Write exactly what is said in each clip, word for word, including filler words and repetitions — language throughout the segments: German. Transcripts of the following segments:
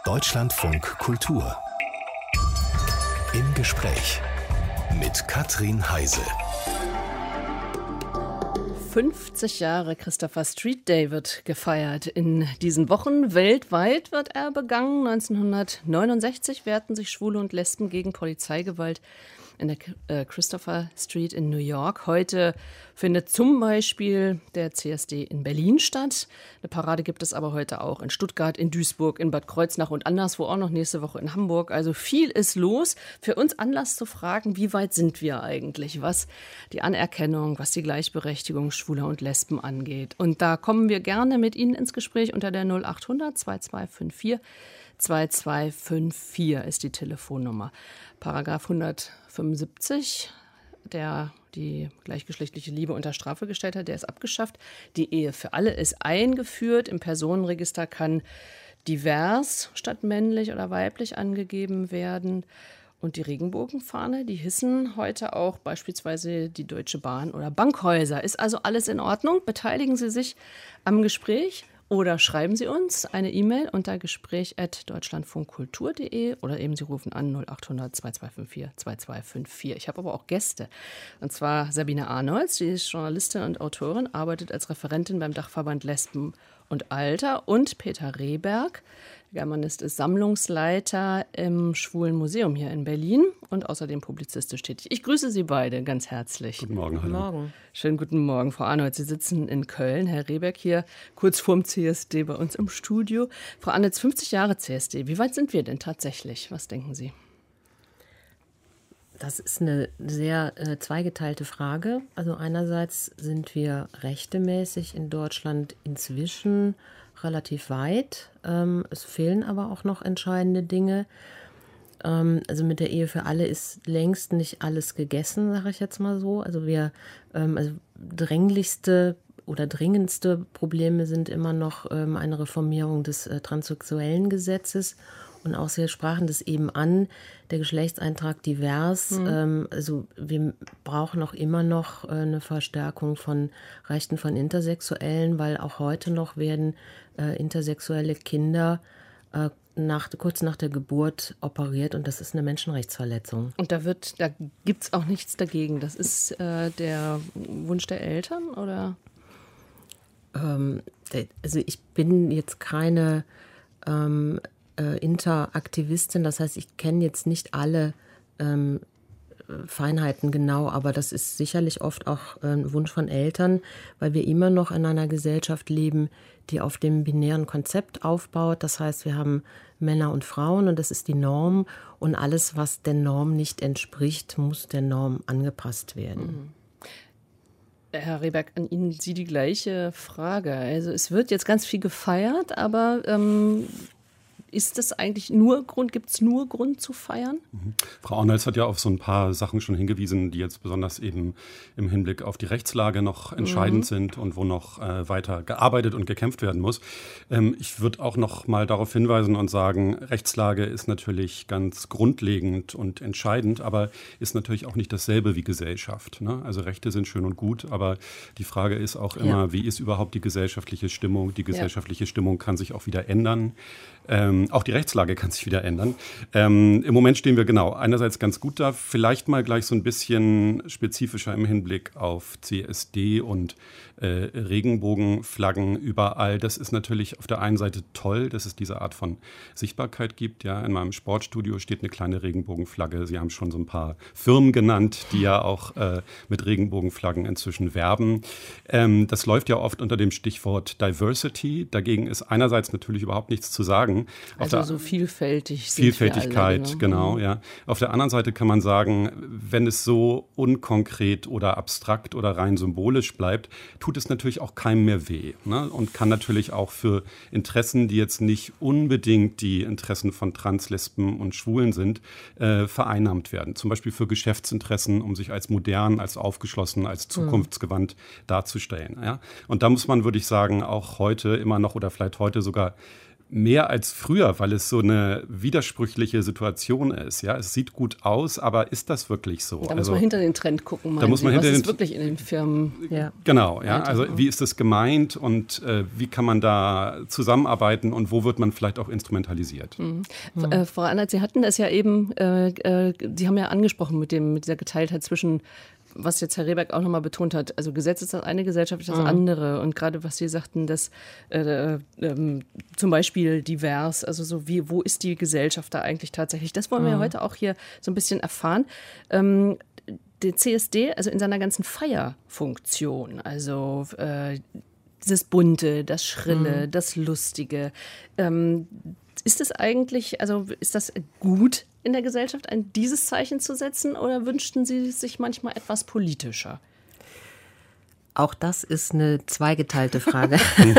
Deutschlandfunk Kultur. Im Gespräch mit Katrin Heise. fünfzig Jahre Christopher Street Day wird gefeiert. In diesen Wochen weltweit wird er begangen. neunzehnhundertneunundsechzig wehrten sich Schwule und Lesben gegen Polizeigewalt in der äh, Christopher Street in New York. Heute findet zum Beispiel der C S D in Berlin statt. Eine Parade gibt es aber heute auch in Stuttgart, in Duisburg, in Bad Kreuznach und anderswo auch noch nächste Woche in Hamburg. Also viel ist los. Für uns Anlass zu fragen, wie weit sind wir eigentlich, was die Anerkennung, was die Gleichberechtigung Schwuler und Lesben angeht. Und da kommen wir gerne mit Ihnen ins Gespräch unter der null acht hundert zweiundzwanzig fünfundvierzig zweiundzwanzig fünfundvierzig ist die Telefonnummer. Paragraph hundertfünfundsiebzig, der die gleichgeschlechtliche Liebe unter Strafe gestellt hat, der ist abgeschafft. Die Ehe für alle ist eingeführt. Im Personenregister kann divers statt männlich oder weiblich angegeben werden. Und die Regenbogenfahne, die hissen heute auch beispielsweise die Deutsche Bahn oder Bankhäuser. Ist also alles in Ordnung? Beteiligen Sie sich am Gespräch? Oder schreiben Sie uns eine E-Mail unter gespräch at deutschlandfunkkultur punkt de oder eben Sie rufen an null acht hundert zweiundzwanzig fünfundvierzig zweiundzwanzig fünfundvierzig. Ich habe aber auch Gäste. Und zwar Sabine Arnolds, die ist Journalistin und Autorin, arbeitet als Referentin beim Dachverband Lesben und Alter. Und Peter Rehberg, der Germanist, ist Sammlungsleiter im Schwulen Museum hier in Berlin und außerdem publizistisch tätig. Ich grüße Sie beide ganz herzlich. Guten Morgen. Guten hallo. Morgen. Schönen guten Morgen, Frau Arnold. Sie sitzen in Köln. Herr Rehberg hier kurz vorm C S D bei uns im Studio. Frau Arnold, fünfzig Jahre C S D. Wie weit sind wir denn tatsächlich? Was denken Sie? Das ist eine sehr äh, zweigeteilte Frage. Also einerseits sind wir rechtemäßig in Deutschland inzwischen relativ weit. Ähm, es fehlen aber auch noch entscheidende Dinge. Ähm, also mit der Ehe für alle ist längst nicht alles gegessen, sage ich jetzt mal so. Also wir, ähm, also dränglichste oder dringendste Probleme sind immer noch ähm, eine Reformierung des äh, transsexuellen Gesetzes. Und auch Sie sprachen das eben an, der Geschlechtseintrag divers. Mhm. Ähm, also wir brauchen auch immer noch äh, eine Verstärkung von Rechten von Intersexuellen, weil auch heute noch werden äh, intersexuelle Kinder äh, nach, kurz nach der Geburt operiert und das ist eine Menschenrechtsverletzung. Und da wird, da gibt es auch nichts dagegen. Das ist äh, der Wunsch der Eltern, oder? Ähm, also ich bin jetzt keine ähm, Interaktivistin, das heißt, ich kenne jetzt nicht alle ähm, Feinheiten genau, aber das ist sicherlich oft auch ein ähm, Wunsch von Eltern, weil wir immer noch in einer Gesellschaft leben, die auf dem binären Konzept aufbaut. Das heißt, wir haben Männer und Frauen und das ist die Norm und alles, was der Norm nicht entspricht, muss der Norm angepasst werden. Mhm. Herr Rehberg, an Ihnen Sie die gleiche Frage. Also es wird jetzt ganz viel gefeiert, aber ähm ist das eigentlich nur Grund, gibt es nur Grund zu feiern? Mhm. Frau Arnolds hat ja auf so ein paar Sachen schon hingewiesen, die jetzt besonders eben im Hinblick auf die Rechtslage noch entscheidend mhm. sind und wo noch äh, weiter gearbeitet und gekämpft werden muss. Ähm, ich würde auch noch mal darauf hinweisen und sagen, Rechtslage ist natürlich ganz grundlegend und entscheidend, aber ist natürlich auch nicht dasselbe wie Gesellschaft. Ne? Also Rechte sind schön und gut, aber die Frage ist auch immer, ja. wie ist überhaupt die gesellschaftliche Stimmung? Die gesellschaftliche ja. Stimmung kann sich auch wieder ändern. Ähm, auch die Rechtslage kann sich wieder ändern. Ähm, Im Moment stehen wir genau einerseits ganz gut da, vielleicht mal gleich so ein bisschen spezifischer im Hinblick auf C S D und äh, Regenbogenflaggen überall. Das ist natürlich auf der einen Seite toll, dass es diese Art von Sichtbarkeit gibt. Ja, in meinem Sportstudio steht eine kleine Regenbogenflagge. Sie haben schon so ein paar Firmen genannt, die ja auch äh, mit Regenbogenflaggen inzwischen werben. Ähm, das läuft ja oft unter dem Stichwort Diversity. Dagegen ist einerseits natürlich überhaupt nichts zu sagen. Also der, so vielfältig sind Vielfältigkeit, wir alle, genau, ja. Auf der anderen Seite kann man sagen, wenn es so unkonkret oder abstrakt oder rein symbolisch bleibt, tut es natürlich auch keinem mehr weh, ne? Und kann natürlich auch für Interessen, die jetzt nicht unbedingt die Interessen von Trans, Lesben und Schwulen sind, äh, vereinnahmt werden. Zum Beispiel für Geschäftsinteressen, um sich als modern, als aufgeschlossen, als zukunftsgewandt mhm. darzustellen. Ja? Und da muss man, würde ich sagen, auch heute immer noch oder vielleicht heute sogar mehr als früher, weil es so eine widersprüchliche Situation ist. Ja, es sieht gut aus, aber ist das wirklich so? Da muss also, man hinter den Trend gucken. Da muss man Sie, hinter was den ist wirklich in den Firmen? Ja. Genau, ja. Also wie ist das gemeint und äh, wie kann man da zusammenarbeiten und wo wird man vielleicht auch instrumentalisiert? Mhm. Mhm. Äh, Frau Annert, Sie hatten das ja eben, äh, äh, Sie haben ja angesprochen mit, dem, mit dieser Geteiltheit zwischen, was jetzt Herr Rehberg auch nochmal betont hat, also Gesetz ist das eine, Gesellschaft ist das mhm. andere. Und gerade was Sie sagten, dass äh, äh, zum Beispiel divers, also so wie, wo ist die Gesellschaft da eigentlich tatsächlich? Das wollen wir mhm. ja heute auch hier so ein bisschen erfahren. Ähm, der C S D, also in seiner ganzen Feierfunktion, also äh, dieses Bunte, das Schrille, mhm. das Lustige, ähm, ist es eigentlich, also ist das gut in der Gesellschaft, ein dieses Zeichen zu setzen, oder wünschten Sie sich manchmal etwas politischer? Auch das ist eine zweigeteilte Frage.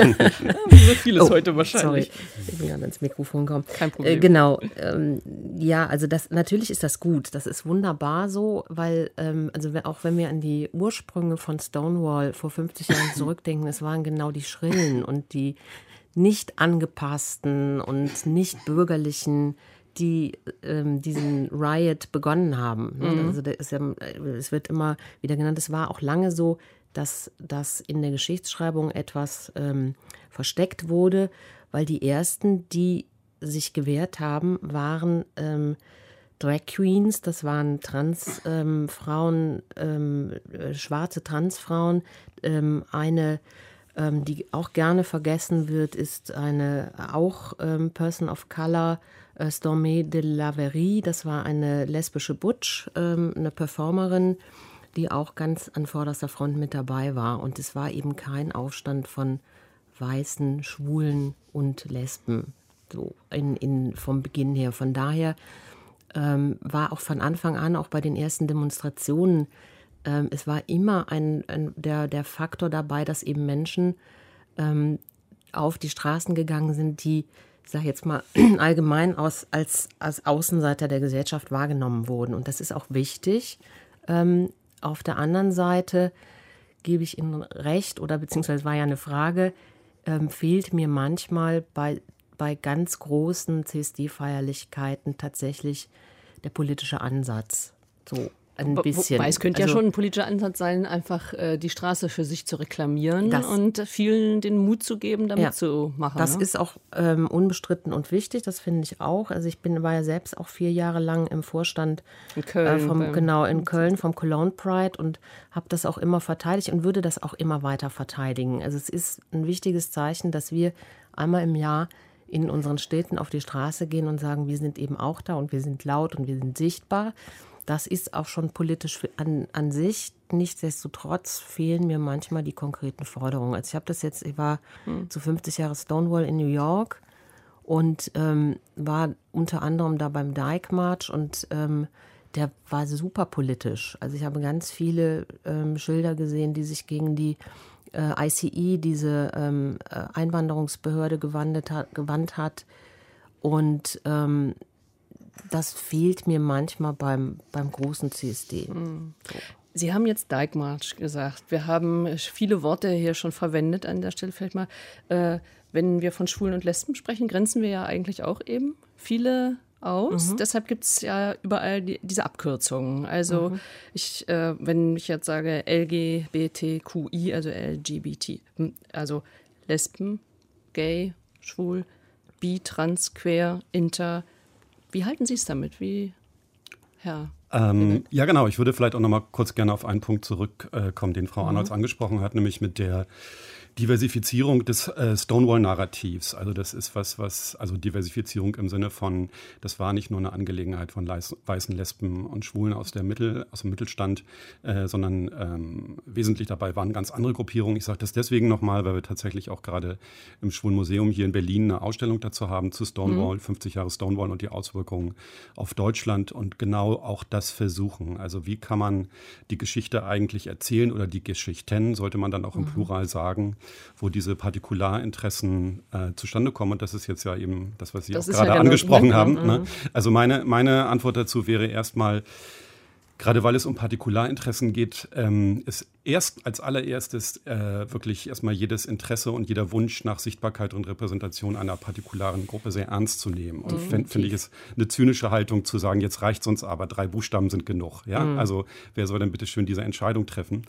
So vieles oh, heute wahrscheinlich. Sorry, ich bin gerade ins Mikrofon gekommen. Kein Problem. Äh, genau. Ähm, ja, also das, natürlich ist das gut. Das ist wunderbar so, weil, ähm, also auch wenn wir an die Ursprünge von Stonewall vor fünfzig Jahren zurückdenken, es waren genau die Schrillen und die nicht angepassten und nicht bürgerlichen, die ähm, diesen Riot begonnen haben. Mhm. Also das ist ja, es wird immer wieder genannt, es war auch lange so, dass das in der Geschichtsschreibung etwas ähm, versteckt wurde, weil die ersten, die sich gewehrt haben, waren ähm, Drag Queens, das waren Transfrauen, ähm, ähm, schwarze Transfrauen. Ähm, eine, ähm, die auch gerne vergessen wird, ist eine auch ähm, Person of Color, äh, Stormé de Laverie. Das war eine lesbische Butch, ähm, eine Performerin, die auch ganz an vorderster Front mit dabei war. Und es war eben kein Aufstand von Weißen, Schwulen und Lesben, so in, in, vom Beginn her. Von daher ähm, war auch von Anfang an, auch bei den ersten Demonstrationen, ähm, es war immer ein, ein, der, der Faktor dabei, dass eben Menschen ähm, auf die Straßen gegangen sind, die, ich sage jetzt mal, allgemein aus, als, als Außenseiter der Gesellschaft wahrgenommen wurden. Und das ist auch wichtig. Ähm, Auf der anderen Seite gebe ich Ihnen recht, oder beziehungsweise war ja eine Frage, ähm, fehlt mir manchmal bei, bei ganz großen C S D-Feierlichkeiten tatsächlich der politische Ansatz. So ein bisschen. Wobei es könnte also, ja schon ein politischer Ansatz sein, einfach äh, die Straße für sich zu reklamieren das, und vielen den Mut zu geben, damit ja, zu machen. Das ne? ist auch ähm, unbestritten und wichtig, das finde ich auch. Also ich bin, war ja selbst auch vier Jahre lang im Vorstand in Köln, äh, vom, genau, in Köln vom Cologne Pride und habe das auch immer verteidigt und würde das auch immer weiter verteidigen. Also es ist ein wichtiges Zeichen, dass wir einmal im Jahr in unseren Städten auf die Straße gehen und sagen, wir sind eben auch da und wir sind laut und wir sind sichtbar. Das ist auch schon politisch an, an sich. Nichtsdestotrotz fehlen mir manchmal die konkreten Forderungen. Also ich habe das jetzt, ich war hm. zu fünfzig Jahre Stonewall in New York und ähm, war unter anderem da beim Dyke March und ähm, der war super politisch. Also ich habe ganz viele ähm, Schilder gesehen, die sich gegen die äh, I C E, diese ähm, Einwanderungsbehörde gewandt hat, gewandt hat. Und ähm, das fehlt mir manchmal beim, beim großen C S D. Sie haben jetzt Dyke March gesagt. Wir haben viele Worte hier schon verwendet an der Stelle. Vielleicht mal, äh, wenn wir von Schwulen und Lesben sprechen, grenzen wir ja eigentlich auch eben viele aus. Mhm. Deshalb gibt es ja überall die, diese Abkürzungen. Also mhm. ich, äh, wenn ich jetzt sage L G B T Q I, also L G B T, also Lesben, Gay, Schwul, Bi, Trans, Queer, Inter. Wie halten Sie es damit? Wie, Herr? Ähm, ja, genau. Ich würde vielleicht auch noch mal kurz gerne auf einen Punkt zurückkommen, den Frau mhm. Arnolds angesprochen hat, nämlich mit der Diversifizierung des äh, Stonewall-Narrativs. Also das ist was, was, also Diversifizierung im Sinne von, das war nicht nur eine Angelegenheit von leis, weißen Lesben und Schwulen aus, der Mittel, aus dem Mittelstand, äh, sondern ähm, wesentlich dabei waren ganz andere Gruppierungen. Ich sage das deswegen nochmal, weil wir tatsächlich auch gerade im Schwulen Museum hier in Berlin eine Ausstellung dazu haben zu Stonewall, mhm. fünfzig Jahre Stonewall und die Auswirkungen auf Deutschland und genau auch das versuchen. Also wie kann man die Geschichte eigentlich erzählen oder die Geschichten, sollte man dann auch im mhm. Plural sagen, wo diese Partikularinteressen äh, zustande kommen. Und das ist jetzt ja eben das, was Sie das auch gerade ja genau angesprochen haben. Mhm. Ne? Also meine, meine Antwort dazu wäre erstmal, gerade weil es um Partikularinteressen geht, ähm, es erst als allererstes äh, wirklich erstmal jedes Interesse und jeder Wunsch nach Sichtbarkeit und Repräsentation einer partikularen Gruppe sehr ernst zu nehmen. Und mhm. finde ich es eine zynische Haltung zu sagen, jetzt reicht es uns aber, drei Buchstaben sind genug. Ja? Mhm. Also wer soll denn bitte schön diese Entscheidung treffen?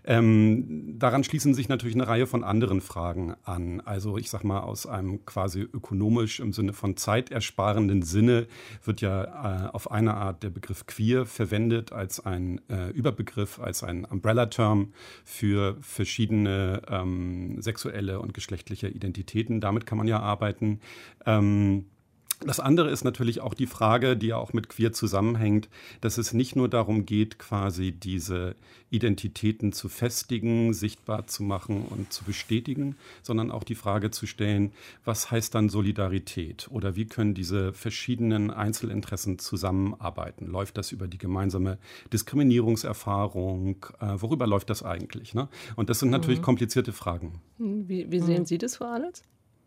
Ähm, daran schließen sich natürlich eine Reihe von anderen Fragen an. Also ich sag mal, aus einem quasi ökonomisch im Sinne von zeitersparenden Sinne wird ja äh, auf eine Art der Begriff queer verwendet als ein äh, Überbegriff, als ein Umbrella-Term für verschiedene ähm, sexuelle und geschlechtliche Identitäten. Damit kann man ja arbeiten. Ähm, Das andere ist natürlich auch die Frage, die ja auch mit queer zusammenhängt, dass es nicht nur darum geht, quasi diese Identitäten zu festigen, sichtbar zu machen und zu bestätigen, sondern auch die Frage zu stellen, was heißt dann Solidarität oder wie können diese verschiedenen Einzelinteressen zusammenarbeiten? Läuft das über die gemeinsame Diskriminierungserfahrung? Äh, worüber läuft das eigentlich? Ne? Und das sind natürlich mhm. komplizierte Fragen. Wie, wie sehen mhm. Sie das, Frau Arnolds?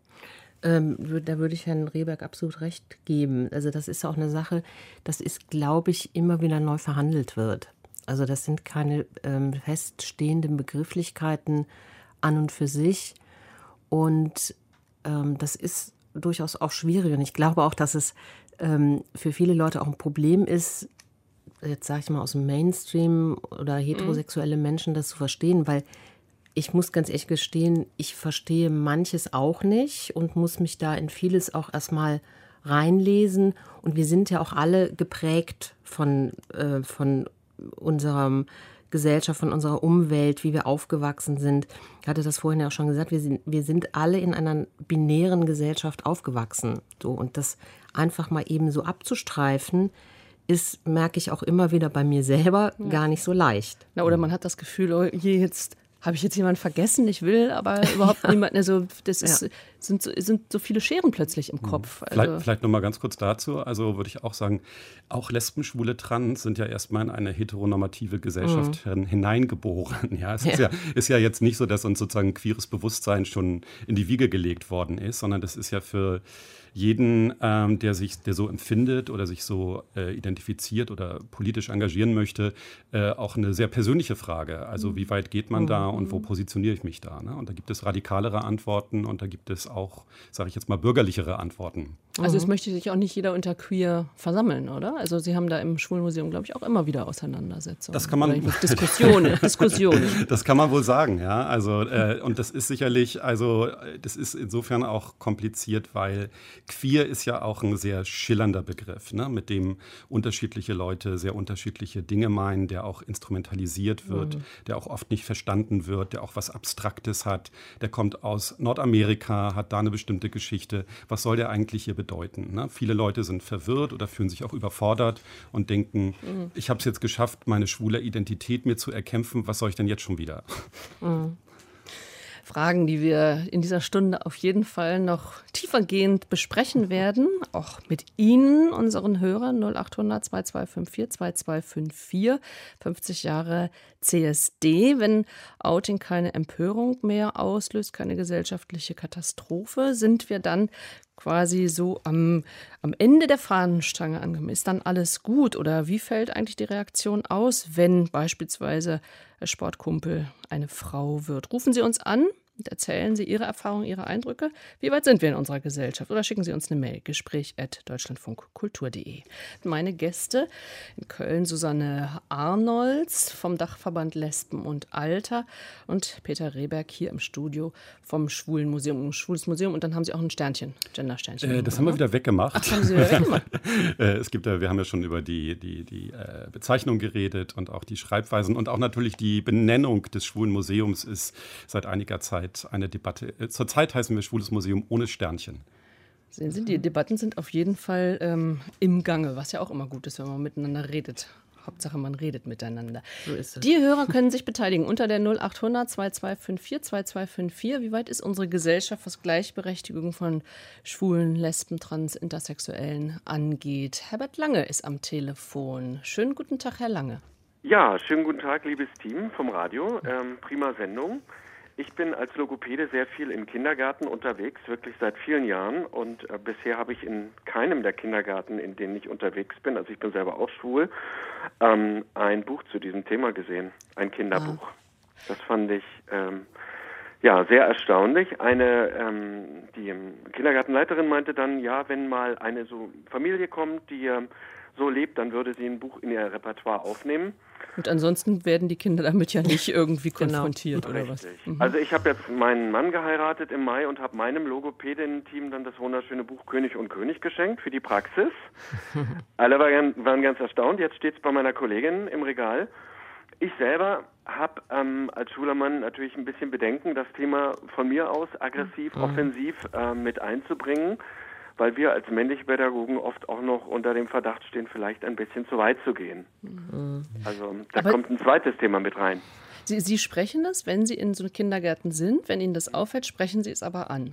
Ähm, da würde ich Herrn Rehberg absolut recht geben. Also das ist auch eine Sache, das ist, glaube ich, immer wieder neu verhandelt wird. Also das sind keine ähm, feststehenden Begrifflichkeiten an und für sich. Und ähm, das ist durchaus auch schwierig. Und ich glaube auch, dass es ähm, für viele Leute auch ein Problem ist, jetzt sage ich mal aus dem Mainstream oder heterosexuelle Menschen das zu verstehen, weil ich muss ganz ehrlich gestehen, ich verstehe manches auch nicht und muss mich da in vieles auch erstmal reinlesen. Und wir sind ja auch alle geprägt von, äh, von unserer Gesellschaft, von unserer Umwelt, wie wir aufgewachsen sind. Ich hatte das vorhin ja auch schon gesagt, wir sind, wir sind alle in einer binären Gesellschaft aufgewachsen. So, und das einfach mal eben so abzustreifen, ist, merke ich auch immer wieder bei mir selber, ja. gar nicht so leicht. Na, oder man hat das Gefühl, oh, je, jetzt habe ich jetzt jemanden vergessen? Ich will aber überhaupt ja. niemanden. Also das ist, ja. sind, so, sind so viele Scheren plötzlich im Kopf. Also vielleicht vielleicht noch mal ganz kurz dazu. Also würde ich auch sagen, auch Lesben, Schwule, Trans sind ja erstmal in eine heteronormative Gesellschaft mhm. hineingeboren. Ja, es ja. Ist, ja, ist ja jetzt nicht so, dass uns sozusagen queeres Bewusstsein schon in die Wiege gelegt worden ist, sondern das ist ja für jeden, ähm, der sich, der so empfindet oder sich so äh, identifiziert oder politisch engagieren möchte, äh, auch eine sehr persönliche Frage. Also wie weit geht man da und wo positioniere ich mich da? Ne? Und da gibt es radikalere Antworten und da gibt es auch, sage ich jetzt mal, bürgerlichere Antworten. Also es möchte sich auch nicht jeder unter queer versammeln, oder? Also Sie haben da im Schwulenmuseum, glaube ich, auch immer wieder Auseinandersetzungen. Das kann man Diskussionen, Diskussionen. Das kann man wohl sagen, ja. Also äh, und das ist sicherlich, also das ist insofern auch kompliziert, weil queer ist ja auch ein sehr schillernder Begriff, ne, mit dem unterschiedliche Leute sehr unterschiedliche Dinge meinen, der auch instrumentalisiert wird, mhm. der auch oft nicht verstanden wird, der auch was Abstraktes hat. Der kommt aus Nordamerika, hat da eine bestimmte Geschichte. Was soll der eigentlich hier bedeuten? Ne? Viele Leute sind verwirrt oder fühlen sich auch überfordert und denken, mhm. ich habe es jetzt geschafft, meine schwule Identität mir zu erkämpfen. Was soll ich denn jetzt schon wieder? Mhm. Fragen, die wir in dieser Stunde auf jeden Fall noch tiefergehend besprechen werden, auch mit Ihnen, unseren Hörern, null acht hundert zwei zwei fünf vier zwei zwei fünf vier, fünfzig Jahre C S D, wenn Outing keine Empörung mehr auslöst, keine gesellschaftliche Katastrophe, sind wir dann quasi so am, am Ende der Fahnenstange angekommen. Ist dann alles gut oder wie fällt eigentlich die Reaktion aus, wenn beispielsweise ein Sportkumpel eine Frau wird? Rufen Sie uns an und erzählen Sie Ihre Erfahrungen, Ihre Eindrücke. Wie weit sind wir in unserer Gesellschaft? Oder schicken Sie uns eine Mail, gespräch at deutschlandfunkkultur punkt de. Meine Gäste in Köln, Susanne Arnolds vom Dachverband Lesben und Alter und Peter Rehberg hier im Studio vom Schwulenmuseum, Schwules Museum. Und dann haben Sie auch ein Sternchen, Gender-Sternchen. Äh, das haben wir wieder weggemacht. Ach, haben Sie wieder weggemacht? äh, es gibt, wir haben ja schon über die, die, die äh, Bezeichnung geredet und auch die Schreibweisen und auch natürlich die Benennung des Schwulenmuseums ist seit einiger Zeit eine Debatte. Zurzeit heißen wir Schwules Museum ohne Sternchen. Sehen Sie, die Debatten sind auf jeden Fall ähm, im Gange, was ja auch immer gut ist, wenn man miteinander redet. Hauptsache, man redet miteinander. So ist es. Die Hörer können sich beteiligen unter der null acht hundert zwei zwei fünf vier zwei zwei fünf vier. Wie weit ist unsere Gesellschaft, was Gleichberechtigung von Schwulen, Lesben, Trans, Intersexuellen angeht? Herbert Lange ist am Telefon. Schönen guten Tag, Herr Lange. Ja, schönen guten Tag, liebes Team vom Radio. Ähm, prima Sendung. Ich bin als Logopäde sehr viel im Kindergarten unterwegs, wirklich seit vielen Jahren. Und äh, bisher habe ich in keinem der Kindergärten, in denen ich unterwegs bin, also ich bin selber auch schwul, ähm, ein Buch zu diesem Thema gesehen, ein Kinderbuch. Ah. Das fand ich ähm, ja sehr erstaunlich. Eine, ähm, die Kindergartenleiterin meinte dann, ja, wenn mal eine so Familie kommt, die ähm, so lebt, dann würde sie ein Buch in ihr Repertoire aufnehmen. Und ansonsten werden die Kinder damit ja nicht irgendwie konfrontiert genau. oder was. Mhm. Also ich habe jetzt meinen Mann geheiratet im Mai und habe meinem Logopädinnen-Team dann das wunderschöne Buch König und König geschenkt für die Praxis. Alle waren, waren ganz erstaunt. Jetzt steht es bei meiner Kollegin im Regal. Ich selber habe ähm, als Schulmann natürlich ein bisschen Bedenken, das Thema von mir aus aggressiv, mhm. offensiv äh, mit einzubringen, weil wir als männliche Pädagogen oft auch noch unter dem Verdacht stehen, vielleicht ein bisschen zu weit zu gehen. Mhm. Also da Aber kommt ein zweites Thema mit rein. Sie, Sie sprechen das, wenn Sie in so Kindergärten sind, wenn Ihnen das auffällt, sprechen Sie es aber an?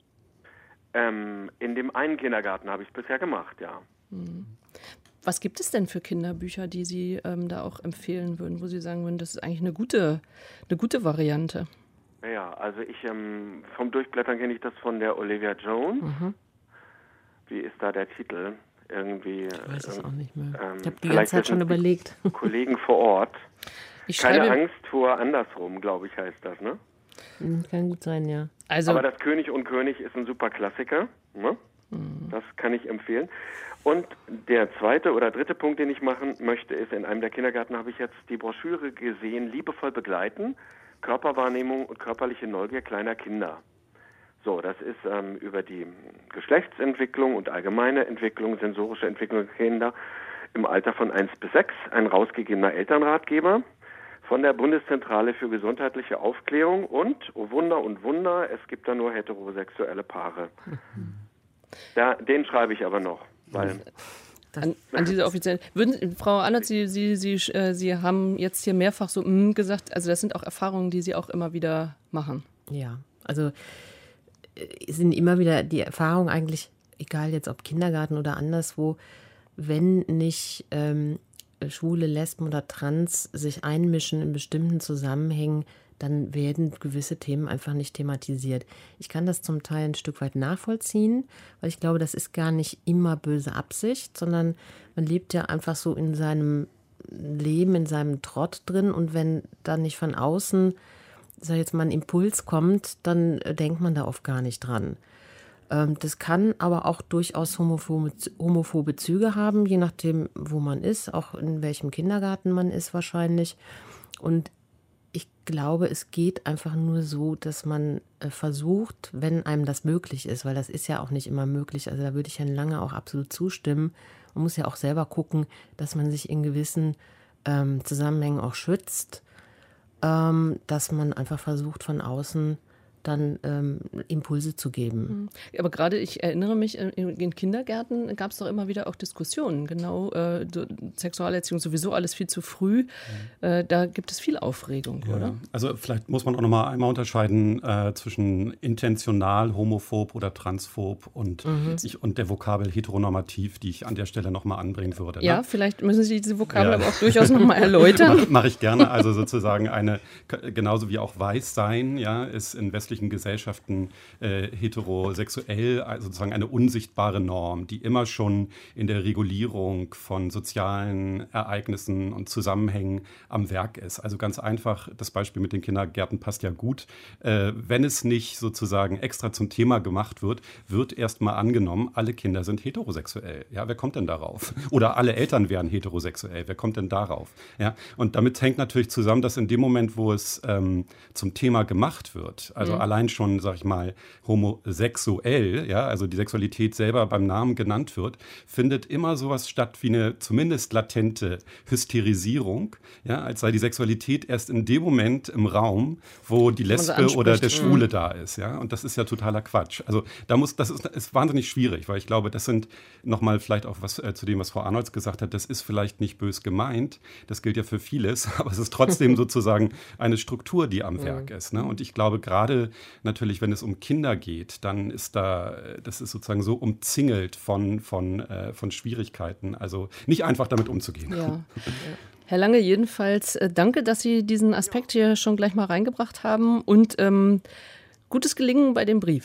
Ähm, in dem einen Kindergarten habe ich es bisher gemacht, ja. Mhm. Was gibt es denn für Kinderbücher, die Sie ähm, da auch empfehlen würden, wo Sie sagen würden, das ist eigentlich eine gute, eine gute Variante? Ja, also ich ähm, vom Durchblättern kenne ich das von der Olivia Jones. Mhm. Wie ist da der Titel? Irgendwie. Ich weiß es ähm, auch nicht mehr. Ähm, ich habe die ganze Zeit schon überlegt. Kollegen vor Ort. Ich Keine Angst vor andersrum, glaube ich, heißt das, ne? Kann gut sein, ja. Also Aber das König und König ist ein super Klassiker. Ne? Mhm. Das kann ich empfehlen. Und der zweite oder dritte Punkt, den ich machen möchte, ist, in einem der Kindergärten habe ich jetzt die Broschüre gesehen, liebevoll begleiten, Körperwahrnehmung und körperliche Neugier kleiner Kinder. So, das ist ähm, über die Geschlechtsentwicklung und allgemeine Entwicklung, sensorische Entwicklung der Kinder im Alter von eins bis sechs, ein rausgegebener Elternratgeber von der Bundeszentrale für gesundheitliche Aufklärung und, oh Wunder und Wunder, es gibt da nur heterosexuelle Paare. Mhm. Da, den schreibe ich aber noch, weil... An, an diese offiziellen. Würden, Frau Annert, Sie, Sie, Sie, äh, Sie haben jetzt hier mehrfach so mm gesagt, also das sind auch Erfahrungen, die Sie auch immer wieder machen. Ja, also es sind immer wieder die Erfahrungen eigentlich, egal jetzt ob Kindergarten oder anderswo, wenn nicht ähm, Schwule, Lesben oder Trans sich einmischen in bestimmten Zusammenhängen, dann werden gewisse Themen einfach nicht thematisiert. Ich kann das zum Teil ein Stück weit nachvollziehen, weil ich glaube, das ist gar nicht immer böse Absicht, sondern man lebt ja einfach so in seinem Leben, in seinem Trott drin, und wenn dann nicht von außen, sag ich jetzt mal, ein Impuls kommt, dann denkt man da oft gar nicht dran. Das kann aber auch durchaus homophobe, homophobe Züge haben, je nachdem, wo man ist, auch in welchem Kindergarten man ist wahrscheinlich. Und ich glaube, es geht einfach nur so, dass man äh, versucht, wenn einem das möglich ist, weil das ist ja auch nicht immer möglich, also da würde ich Herrn Lange auch absolut zustimmen. Man muss ja auch selber gucken, dass man sich in gewissen ähm, Zusammenhängen auch schützt, ähm, dass man einfach versucht, von außen dann ähm, Impulse zu geben. Aber gerade, ich erinnere mich, in, in Kindergärten gab es doch immer wieder auch Diskussionen. Genau, äh, Sexualerziehung sowieso alles viel zu früh. Mhm. Äh, da gibt es viel Aufregung, ja. Oder? Also vielleicht muss man auch noch mal einmal unterscheiden äh, zwischen intentional, homophob oder transphob und, mhm. ich, und der Vokabel heteronormativ, die ich an der Stelle noch mal anbringen würde. Ne? Ja, vielleicht müssen Sie diese Vokabel ja. aber auch durchaus noch mal erläutern. Mache mach ich gerne. Also sozusagen eine, genauso wie auch weiß sein, ja, ist in westlichen Gesellschaften äh, heterosexuell, also sozusagen eine unsichtbare Norm, die immer schon in der Regulierung von sozialen Ereignissen und Zusammenhängen am Werk ist. Also ganz einfach, das Beispiel mit den Kindergärten passt ja gut. Äh, wenn es nicht sozusagen extra zum Thema gemacht wird, wird erstmal angenommen, alle Kinder sind heterosexuell. Ja, wer kommt denn darauf? Oder alle Eltern wären heterosexuell. Wer kommt denn darauf? Ja, und damit hängt natürlich zusammen, dass in dem Moment, wo es ähm, zum Thema gemacht wird, also mhm. allein schon, sag ich mal, homosexuell, ja, also die Sexualität selber beim Namen genannt wird, findet immer sowas statt wie eine zumindest latente Hysterisierung, ja, als sei die Sexualität erst in dem Moment im Raum, wo die Lesbe so oder der Schwule mhm. da ist, ja, und das ist ja totaler Quatsch. Also da muss, das ist, ist wahnsinnig schwierig, weil ich glaube, das sind nochmal vielleicht auch was äh, zu dem, was Frau Arnolds gesagt hat, das ist vielleicht nicht bös gemeint, das gilt ja für vieles, aber es ist trotzdem sozusagen eine Struktur, die am Werk mhm. ist, ne? Und ich glaube, gerade natürlich, wenn es um Kinder geht, dann ist da, das ist sozusagen so umzingelt von, von, äh, von Schwierigkeiten. Also nicht einfach damit umzugehen. Ja. Herr Lange, jedenfalls äh, danke, dass Sie diesen Aspekt hier schon gleich mal reingebracht haben und ähm, gutes Gelingen bei dem Brief.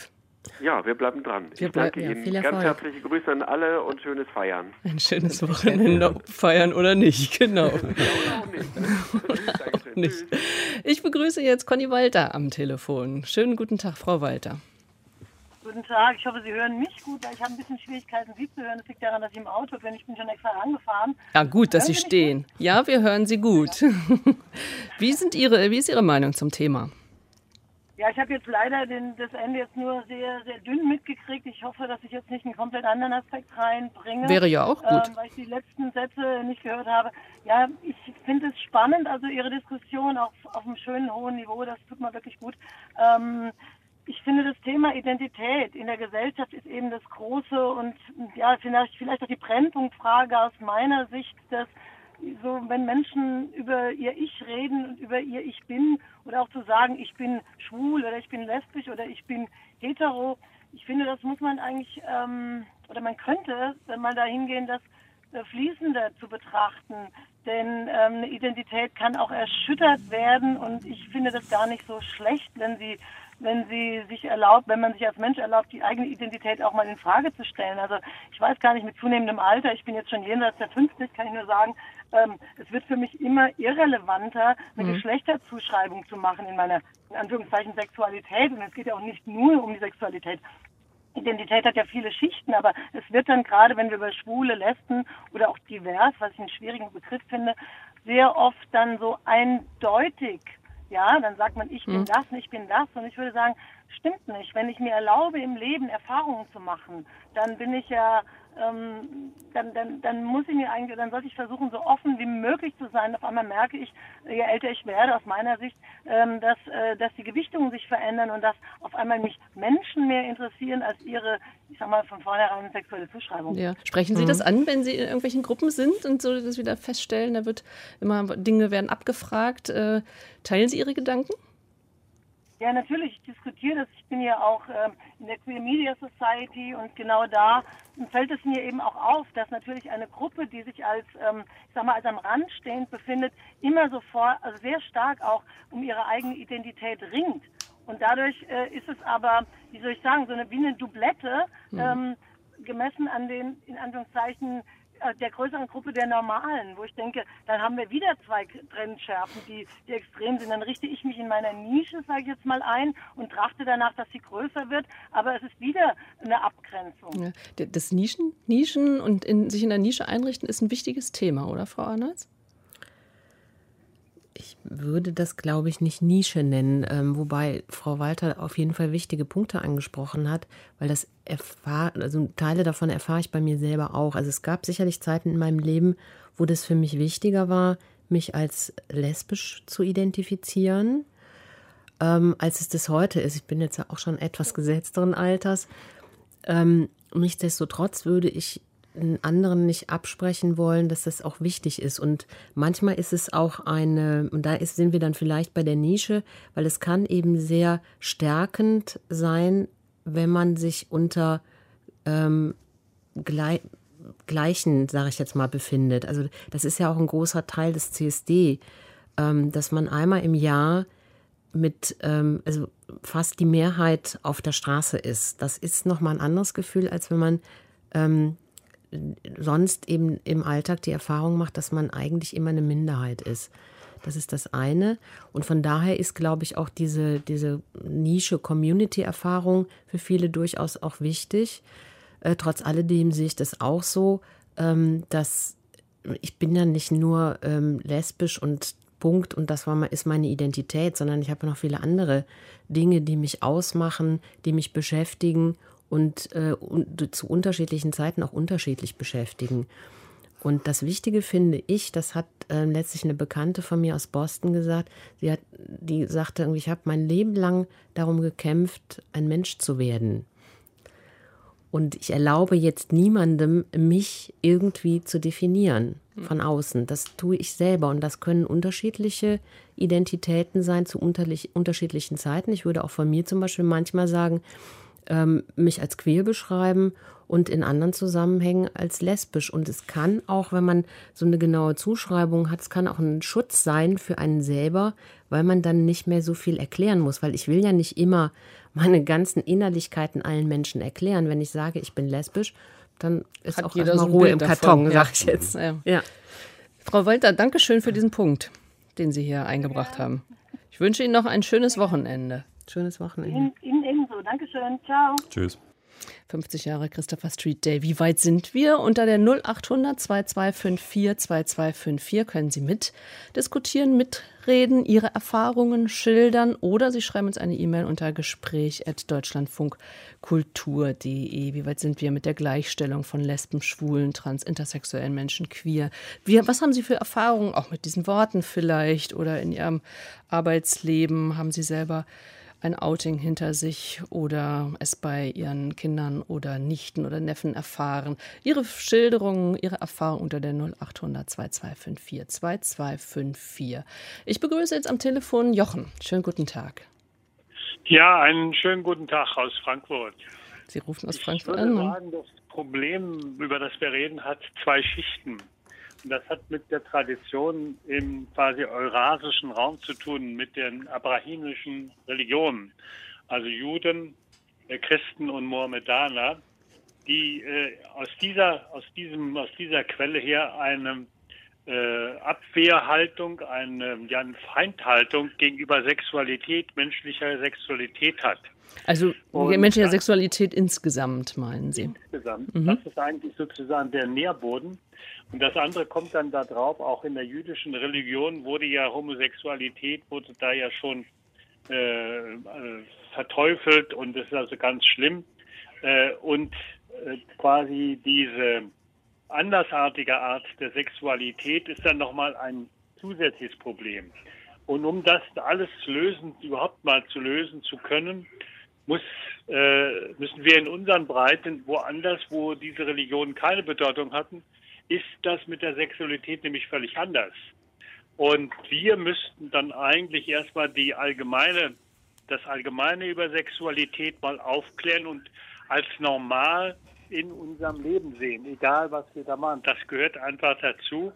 Ja, wir bleiben dran. Wir ich bleib, danke ja, Ihnen. viel Ganz Erfolg. herzliche Grüße an alle und schönes Feiern. Ein schönes Wochenende, ob feiern oder nicht, genau. Ja, oder auch nicht. Dankeschön. Nicht. Tschüss. Ich begrüße jetzt Conny Walter am Telefon. Schönen guten Tag, Frau Walter. Guten Tag, ich hoffe, Sie hören mich gut, weil ich habe ein bisschen Schwierigkeiten, Sie zu hören. Das liegt daran, dass ich im Auto bin. Ich bin schon extra angefahren. Ja, gut, dass Hören Sie Sie mich stehen. Ja, wir hören Sie gut. Wie, sind Ihre, wie ist Ihre Meinung zum Thema? Ja, ich habe jetzt leider den, das Ende jetzt nur sehr, sehr dünn mitgekriegt. Ich hoffe, dass ich jetzt nicht einen komplett anderen Aspekt reinbringe. Wäre ja auch gut. Ähm, weil ich die letzten Sätze nicht gehört habe. Ja, ich finde es spannend, also Ihre Diskussion auf, auf einem schönen hohen Niveau, das tut mir wirklich gut. Ähm, Ich finde, das Thema Identität in der Gesellschaft ist eben das große und ja, vielleicht, vielleicht auch die Brennpunktfrage aus meiner Sicht, dass so, wenn Menschen über ihr Ich reden und über ihr Ich bin oder auch zu sagen, ich bin schwul oder ich bin lesbisch oder ich bin hetero, ich finde, das muss man eigentlich, ähm, oder man könnte mal dahin gehen, das äh, fließender zu betrachten. Denn ähm, eine Identität kann auch erschüttert werden und ich finde das gar nicht so schlecht, wenn sie wenn sie sich erlaubt, wenn man sich als Mensch erlaubt, die eigene Identität auch mal in Frage zu stellen. Also ich weiß gar nicht, mit zunehmendem Alter, ich bin jetzt schon jenseits der fünfzig, kann ich nur sagen, ähm, es wird für mich immer irrelevanter, eine mhm. Geschlechterzuschreibung zu machen in meiner, in Anführungszeichen, Sexualität. Und es geht ja auch nicht nur um die Sexualität. Identität hat ja viele Schichten, aber es wird dann gerade, wenn wir über Schwule, Lesben oder auch divers, was ich einen schwierigen Begriff finde, sehr oft dann so eindeutig. Ja, dann sagt man, ich bin das und ich bin das. Und ich würde sagen, stimmt nicht. Wenn ich mir erlaube, im Leben Erfahrungen zu machen, dann bin ich ja, ähm, dann, dann, dann muss ich mir eigentlich, dann sollte ich versuchen, so offen wie möglich zu sein. Auf einmal merke ich, je älter ich werde, aus meiner Sicht, ähm, dass, äh, dass die Gewichtungen sich verändern und dass auf einmal mich Menschen mehr interessieren als ihre, ich sag mal, von vornherein sexuelle Zuschreibung. Ja. Sprechen Sie mhm. das an, wenn Sie in irgendwelchen Gruppen sind und so das wieder feststellen, da wird immer, Dinge werden abgefragt. Äh, teilen Sie Ihre Gedanken? Ja, natürlich, ich diskutiere das. Ich bin ja auch ähm, in der Queer Media Society und genau da fällt es mir eben auch auf, dass natürlich eine Gruppe, die sich als, ähm, ich sag mal, als am Rand stehend befindet, immer sofort, also sehr stark auch um ihre eigene Identität ringt. Und dadurch äh, ist es aber, wie soll ich sagen, so eine, wie eine Doublette, mhm. ähm, gemessen an den, in Anführungszeichen, der größeren Gruppe der Normalen, wo ich denke, dann haben wir wieder zwei Trennschärfen, die, die extrem sind. Dann richte ich mich in meiner Nische, sage ich jetzt mal, ein und trachte danach, dass sie größer wird, aber es ist wieder eine Abgrenzung. Ja, das Nischen, Nischen und in, sich in der Nische einrichten ist ein wichtiges Thema, oder Frau Arnolds? Ich würde das, glaube ich, nicht Nische nennen, ähm, wobei Frau Walter auf jeden Fall wichtige Punkte angesprochen hat, weil das erfahr, also Teile davon erfahre ich bei mir selber auch. Also es gab sicherlich Zeiten in meinem Leben, wo das für mich wichtiger war, mich als lesbisch zu identifizieren, ähm, als es das heute ist. Ich bin jetzt ja auch schon etwas gesetzteren Alters. Ähm, nichtsdestotrotz würde ich anderen nicht absprechen wollen, dass das auch wichtig ist. Und manchmal ist es auch eine, und da ist, sind wir dann vielleicht bei der Nische, weil es kann eben sehr stärkend sein, wenn man sich unter ähm, gleich, Gleichen, sage ich jetzt mal, befindet. Also das ist ja auch ein großer Teil des C S D, ähm, dass man einmal im Jahr mit, ähm, also fast die Mehrheit auf der Straße ist. Das ist nochmal ein anderes Gefühl, als wenn man ähm, sonst eben im Alltag die Erfahrung macht, dass man eigentlich immer eine Minderheit ist. Das ist das eine. Und von daher ist, glaube ich, auch diese, diese Nische-Community-Erfahrung für viele durchaus auch wichtig. Äh, trotz alledem sehe ich das auch so, ähm, dass ich bin ja nicht nur ähm, lesbisch und Punkt und das war, ist meine Identität, sondern ich habe noch viele andere Dinge, die mich ausmachen, die mich beschäftigen und äh, und zu unterschiedlichen Zeiten auch unterschiedlich beschäftigen. Und das Wichtige finde ich, das hat äh, letztlich eine Bekannte von mir aus Boston gesagt, sie hat, die sagte irgendwie, ich habe mein Leben lang darum gekämpft, ein Mensch zu werden. Und ich erlaube jetzt niemandem, mich irgendwie zu definieren von außen. Das tue ich selber und das können unterschiedliche Identitäten sein zu unterlich, unterschiedlichen Zeiten. Ich würde auch von mir zum Beispiel manchmal sagen, ähm, mich als queer beschreiben und in anderen Zusammenhängen als lesbisch. Und es kann auch, wenn man so eine genaue Zuschreibung hat, es kann auch ein Schutz sein für einen selber, weil man dann nicht mehr so viel erklären muss. Weil ich will ja nicht immer meine ganzen Innerlichkeiten allen Menschen erklären. Wenn ich sage, ich bin lesbisch, dann ist Hat auch jeder erstmal so ein Ruhe Bild im davon. Karton, Ja. sag ich jetzt. Ja. Ja. Frau Walter, danke schön für diesen Punkt, den Sie hier eingebracht haben. Ich wünsche Ihnen noch ein schönes Wochenende. Schönes Wochenende. Ihnen, Ihnen ebenso. Dankeschön. Ciao. Tschüss. fünfzig Jahre Christopher Street Day. Wie weit sind wir? Unter der null achthundert zwei zwei fünf vier zwei zwei fünf vier können Sie mit diskutieren, mitreden, Ihre Erfahrungen schildern oder Sie schreiben uns eine E-Mail unter gespräch at deutschlandfunkkultur punkt de. Wie weit sind wir mit der Gleichstellung von Lesben, Schwulen, Trans, intersexuellen Menschen, queer? Wie, was haben Sie für Erfahrungen, auch mit diesen Worten vielleicht oder in Ihrem Arbeitsleben? Haben Sie selber ein Outing hinter sich oder es bei Ihren Kindern oder Nichten oder Neffen erfahren? Ihre Schilderungen, Ihre Erfahrungen unter der null achthundert zwei zwei fünf vier zwei zwei fünf vier. Ich begrüße jetzt am Telefon Jochen. Schönen guten Tag. Ja, einen schönen guten Tag aus Frankfurt. Sie rufen aus Ich Frankfurt würde an. sagen, das Problem, über das wir reden, hat zwei Schichten. Und das hat mit der Tradition im quasi eurasischen Raum zu tun, mit den abrahimischen Religionen, also Juden, äh, Christen und Mohammedaner, die äh, aus dieser aus diesem aus dieser Quelle her eine äh, Abwehrhaltung, eine, ja, eine Feindhaltung gegenüber Sexualität, menschlicher Sexualität hat. Also Und menschliche das- Sexualität insgesamt, meinen Sie? Insgesamt. Mhm. Das ist eigentlich sozusagen der Nährboden. Und das andere kommt dann da drauf, auch in der jüdischen Religion wurde ja Homosexualität, wurde da ja schon äh, äh, verteufelt und das ist also ganz schlimm. Äh, und äh, quasi diese andersartige Art der Sexualität ist dann nochmal ein zusätzliches Problem. Und um das alles zu lösen, überhaupt mal zu lösen zu können, muss, äh, müssen wir in unseren Breiten woanders, wo diese Religionen keine Bedeutung hatten, ist das mit der Sexualität nämlich völlig anders. Und wir müssten dann eigentlich erstmal die allgemeine, das Allgemeine über Sexualität mal aufklären und als normal in unserem Leben sehen, egal was wir da machen. Das gehört einfach dazu.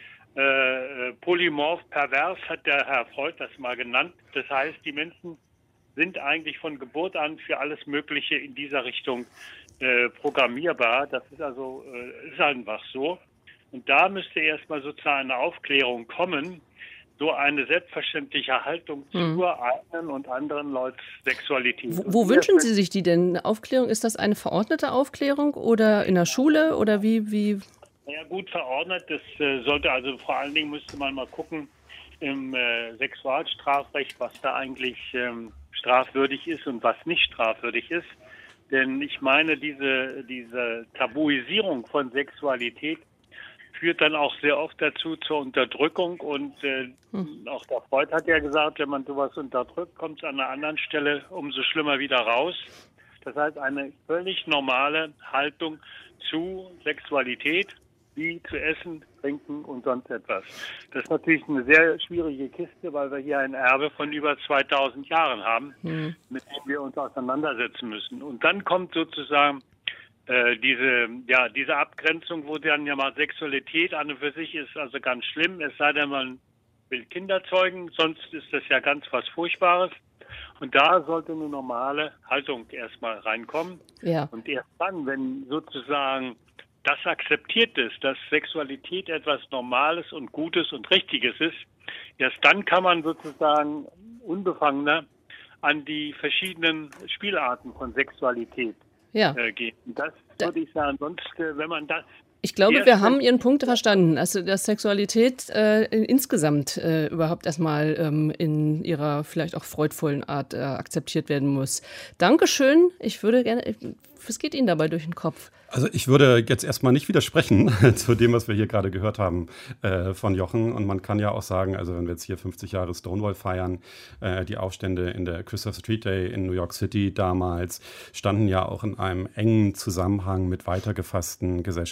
Äh, polymorph, pervers hat der Herr Freud das mal genannt. Das heißt, die Menschen sind eigentlich von Geburt an für alles Mögliche in dieser Richtung äh, programmierbar. Das ist also äh, ist einfach so. Und da müsste erstmal sozusagen eine Aufklärung kommen, so eine selbstverständliche Haltung Mhm. zur eigenen und anderen Leuten Sexualität. Wo, Und wo wir- wünschen Sie sich die denn? Aufklärung, ist das eine verordnete Aufklärung oder in der Schule oder wie, wie? Ja, gut verordnet. Das äh, sollte also vor allen Dingen müsste man mal gucken im äh, Sexualstrafrecht, was da eigentlich ähm, strafwürdig ist und was nicht strafwürdig ist. Denn ich meine, diese, diese Tabuisierung von Sexualität führt dann auch sehr oft dazu zur Unterdrückung. Und äh, hm. auch der Freud hat ja gesagt, wenn man sowas unterdrückt, kommt es an einer anderen Stelle umso schlimmer wieder raus. Das heißt, eine völlig normale Haltung zu Sexualität, wie zu essen, trinken und sonst etwas. Das ist natürlich eine sehr schwierige Kiste, weil wir hier ein Erbe von über zweitausend Jahren haben, mhm. mit dem wir uns auseinandersetzen müssen. Und dann kommt sozusagen äh, diese, ja, diese Abgrenzung, wo dann ja mal Sexualität an und für sich ist also ganz schlimm, es sei denn, man will Kinder zeugen, sonst ist das ja ganz was Furchtbares. Und da sollte eine normale Haltung erstmal reinkommen. Ja. Und erst dann, wenn sozusagen das akzeptiert ist, dass Sexualität etwas Normales und Gutes und Richtiges ist, erst dann kann man sozusagen unbefangener an die verschiedenen Spielarten von Sexualität ja. äh, gehen. Das würde ich sagen, sonst, äh, wenn man das Ich glaube, wir haben Ihren Punkt verstanden, also dass Sexualität äh, insgesamt äh, überhaupt erstmal ähm, in ihrer vielleicht auch freudvollen Art äh, akzeptiert werden muss. Dankeschön. Ich würde gerne, was geht Ihnen dabei durch den Kopf? Also ich würde jetzt erstmal nicht widersprechen zu dem, was wir hier gerade gehört haben äh, von Jochen. Und man kann ja auch sagen, also wenn wir jetzt hier fünfzig Jahre Stonewall feiern, äh, die Aufstände in der Christopher Street Day in New York City damals standen ja auch in einem engen Zusammenhang mit weiter gefassten gesellschaftlichen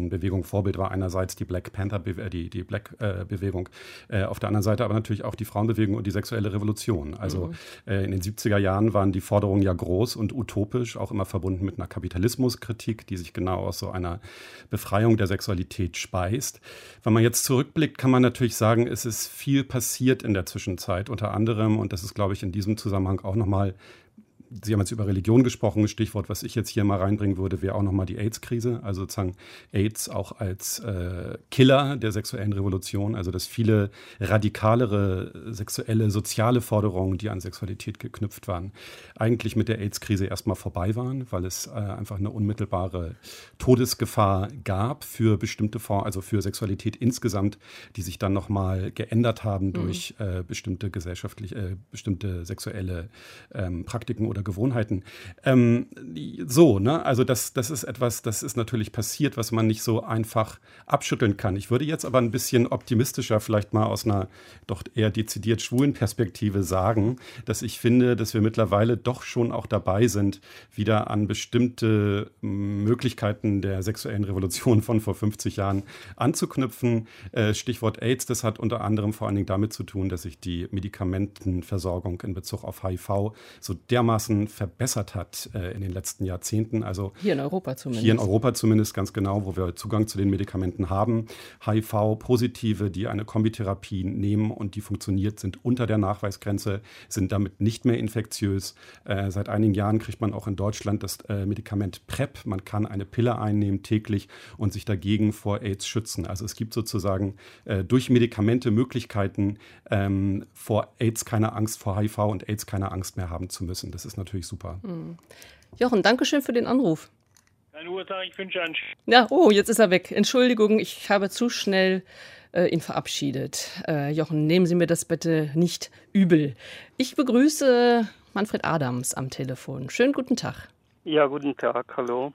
deren Bewegung Vorbild war. Einerseits die Black Panther, die, die Black-Bewegung, äh, auf der anderen Seite aber natürlich auch die Frauenbewegung und die sexuelle Revolution. Also mhm. äh, in den siebziger Jahren waren die Forderungen ja groß und utopisch, auch immer verbunden mit einer Kapitalismuskritik, die sich genau aus so einer Befreiung der Sexualität speist. Wenn man jetzt zurückblickt, kann man natürlich sagen, es ist viel passiert in der Zwischenzeit. Unter anderem, und das ist, glaube ich, in diesem Zusammenhang auch nochmal, Sie haben jetzt über Religion gesprochen, Stichwort, was ich jetzt hier mal reinbringen würde, wäre auch nochmal die AIDS-Krise, also sozusagen AIDS auch als äh, Killer der sexuellen Revolution, also dass viele radikalere sexuelle, soziale Forderungen, die an Sexualität geknüpft waren, eigentlich mit der AIDS-Krise erstmal vorbei waren, weil es äh, einfach eine unmittelbare Todesgefahr gab für bestimmte Formen, also für Sexualität insgesamt, die sich dann nochmal geändert haben durch mhm. äh, bestimmte gesellschaftliche, äh, bestimmte sexuelle ähm, Praktiken oder Gewohnheiten. Ähm, so, ne? Also das, das ist etwas, das ist natürlich passiert, was man nicht so einfach abschütteln kann. Ich würde jetzt aber ein bisschen optimistischer vielleicht mal aus einer doch eher dezidiert schwulen Perspektive sagen, dass ich finde, dass wir mittlerweile doch schon auch dabei sind, wieder an bestimmte Möglichkeiten der sexuellen Revolution von vor fünfzig Jahren anzuknüpfen. Äh, Stichwort AIDS, das hat unter anderem vor allen Dingen damit zu tun, dass sich die Medikamentenversorgung in Bezug auf H I V so dermaßen verbessert hat äh, in den letzten Jahrzehnten. Also hier in Europa zumindest. Hier in Europa zumindest, ganz genau, wo wir Zugang zu den Medikamenten haben. H I V-Positive, die eine Kombitherapie nehmen und die funktioniert, sind unter der Nachweisgrenze, sind damit nicht mehr infektiös. Äh, seit einigen Jahren kriegt man auch in Deutschland das äh, Medikament PrEP. Man kann eine Pille einnehmen täglich und sich dagegen vor AIDS schützen. Also es gibt sozusagen äh, durch Medikamente Möglichkeiten, ähm, vor AIDS keine Angst, vor H I V und AIDS keine Angst mehr haben zu müssen. Das ist natürlich super. Mhm. Jochen, danke schön für den Anruf. Keine Ursache, ich wünsche einen... Ja, oh, jetzt ist er weg. Entschuldigung, ich habe zu schnell äh, ihn verabschiedet. Äh, Jochen, nehmen Sie mir das bitte nicht übel. Ich begrüße Manfred Adams am Telefon. Schönen guten Tag. Ja, guten Tag, hallo.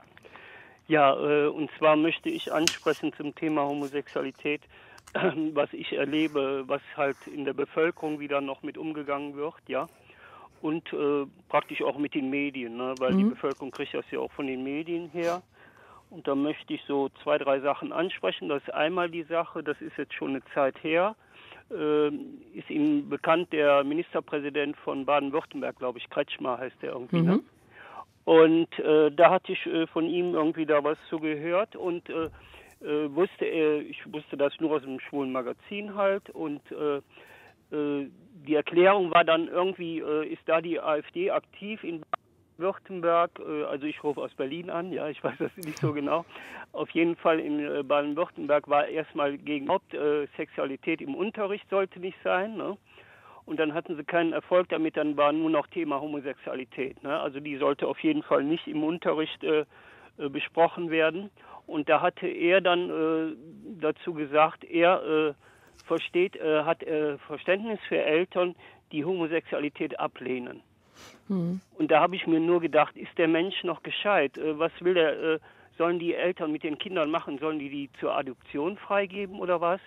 Ja, äh, und zwar möchte ich ansprechen zum Thema Homosexualität, äh, was ich erlebe, was halt in der Bevölkerung wieder noch mit umgegangen wird, ja. Und äh, praktisch auch mit den Medien, ne? Weil mhm. die Bevölkerung kriegt das ja auch von den Medien her. Und da möchte ich so zwei, drei Sachen ansprechen. Das ist einmal die Sache, das ist jetzt schon eine Zeit her, äh, ist Ihnen bekannt, der Ministerpräsident von Baden-Württemberg, glaube ich, Kretschmer heißt der irgendwie, mhm. ne? Und äh, da hatte ich äh, von ihm irgendwie da was zu gehört und äh, äh, wusste, äh, ich wusste das nur aus einem schwulen Magazin halt und äh, äh, die Erklärung war dann irgendwie, äh, ist da die AfD aktiv in Baden-Württemberg, äh, also ich rufe aus Berlin an, ja, ich weiß das nicht so genau. Auf jeden Fall in äh, Baden-Württemberg war erstmal gegen Hauptsexualität äh, im Unterricht sollte nicht sein, ne? Und dann hatten sie keinen Erfolg damit, dann war nur noch Thema Homosexualität, ne? Also die sollte auf jeden Fall nicht im Unterricht äh, äh, besprochen werden. Und da hatte er dann äh, dazu gesagt, er äh, versteht, äh, hat äh, Verständnis für Eltern, die Homosexualität ablehnen. Mhm. Und da habe ich mir nur gedacht, ist der Mensch noch gescheit? Äh, was will der, äh, sollen die Eltern mit den Kindern machen? Sollen die die zur Adoption freigeben oder was?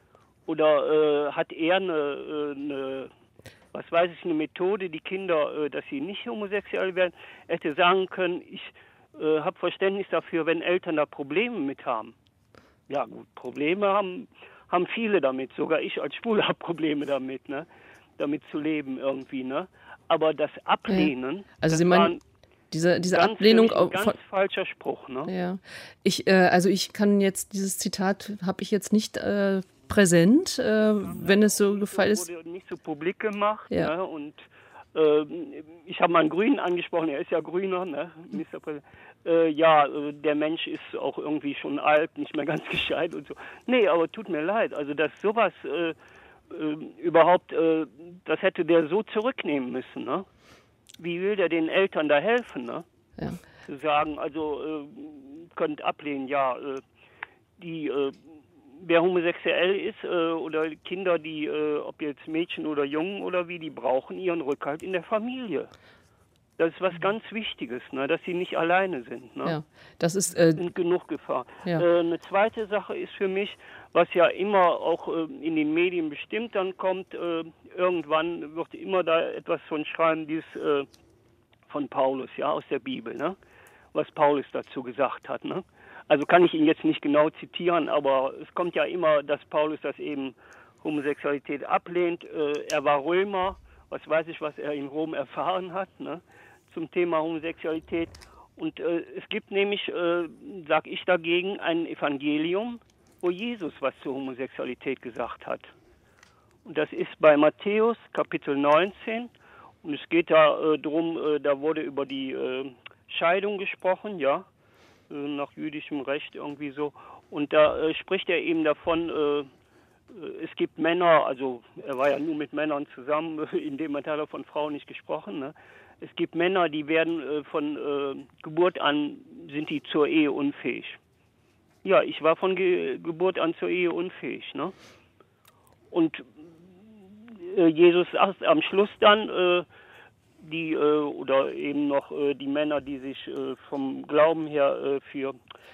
Oder äh, hat er eine, äh, eine, was weiß ich, eine Methode, die Kinder, äh, dass sie nicht homosexuell werden? Er hätte sagen können, ich äh, habe Verständnis dafür, wenn Eltern da Probleme mit haben. Ja gut, Probleme haben... haben viele damit, sogar ich als Schwuler habe Probleme damit, ne, damit zu leben irgendwie, ne. Aber das Ablehnen, ja. Also das Sie meinen, diese, diese ganz, Ablehnung ein ganz von, falscher Spruch, ne. Ja, ich, äh, also ich kann jetzt, dieses Zitat habe ich jetzt nicht äh, präsent, äh, ja, wenn es so gefallen ist. Wurde nicht so publik gemacht, ja. Ne, und äh, ich habe mal einen Grünen angesprochen, er ist ja Grüner, ne, Ministerpräsident. Äh, ja, äh, der Mensch ist auch irgendwie schon alt, nicht mehr ganz gescheit und so. Nee, aber tut mir leid, also dass sowas äh, äh, überhaupt, äh, das hätte der so zurücknehmen müssen, ne? Wie will der den Eltern da helfen, ne? Ja. Zu sagen, also äh, könnt ablehnen, ja, äh, die, äh, wer homosexuell ist äh, oder Kinder, die, äh, ob jetzt Mädchen oder Jungen oder wie, die brauchen ihren Rückhalt in der Familie. Das ist was ganz Wichtiges, ne, dass sie nicht alleine sind. Ne? Ja, das ist äh, sind genug Gefahr. Ja. Äh, eine zweite Sache ist für mich, was ja immer auch äh, in den Medien bestimmt dann kommt, äh, irgendwann wird immer da etwas von schreiben, dieses äh, von Paulus, ja, aus der Bibel, ne? Was Paulus dazu gesagt hat. Ne? Also kann ich ihn jetzt nicht genau zitieren, aber es kommt ja immer, dass Paulus das eben Homosexualität ablehnt. Äh, er war Römer, was weiß ich, was er in Rom erfahren hat, ne, zum Thema Homosexualität. Und äh, es gibt nämlich, äh, sag ich dagegen, ein Evangelium, wo Jesus was zur Homosexualität gesagt hat. Und das ist bei Matthäus Kapitel neunzehn. Und es geht da äh, drum, äh, da wurde über die äh, Scheidung gesprochen, ja, äh, nach jüdischem Recht irgendwie so. Und da äh, spricht er eben davon, äh, es gibt Männer, also er war ja nur mit Männern zusammen, in dem Fall hat er von Frauen nicht gesprochen, ne? Es gibt Männer, die werden äh, von äh, Geburt an, sind die zur Ehe unfähig. Ja, ich war von Ge- Geburt an zur Ehe unfähig, ne? Und äh, Jesus sagt am Schluss dann, äh, die, äh, oder eben noch äh, die Männer, die sich äh, vom Glauben her äh, für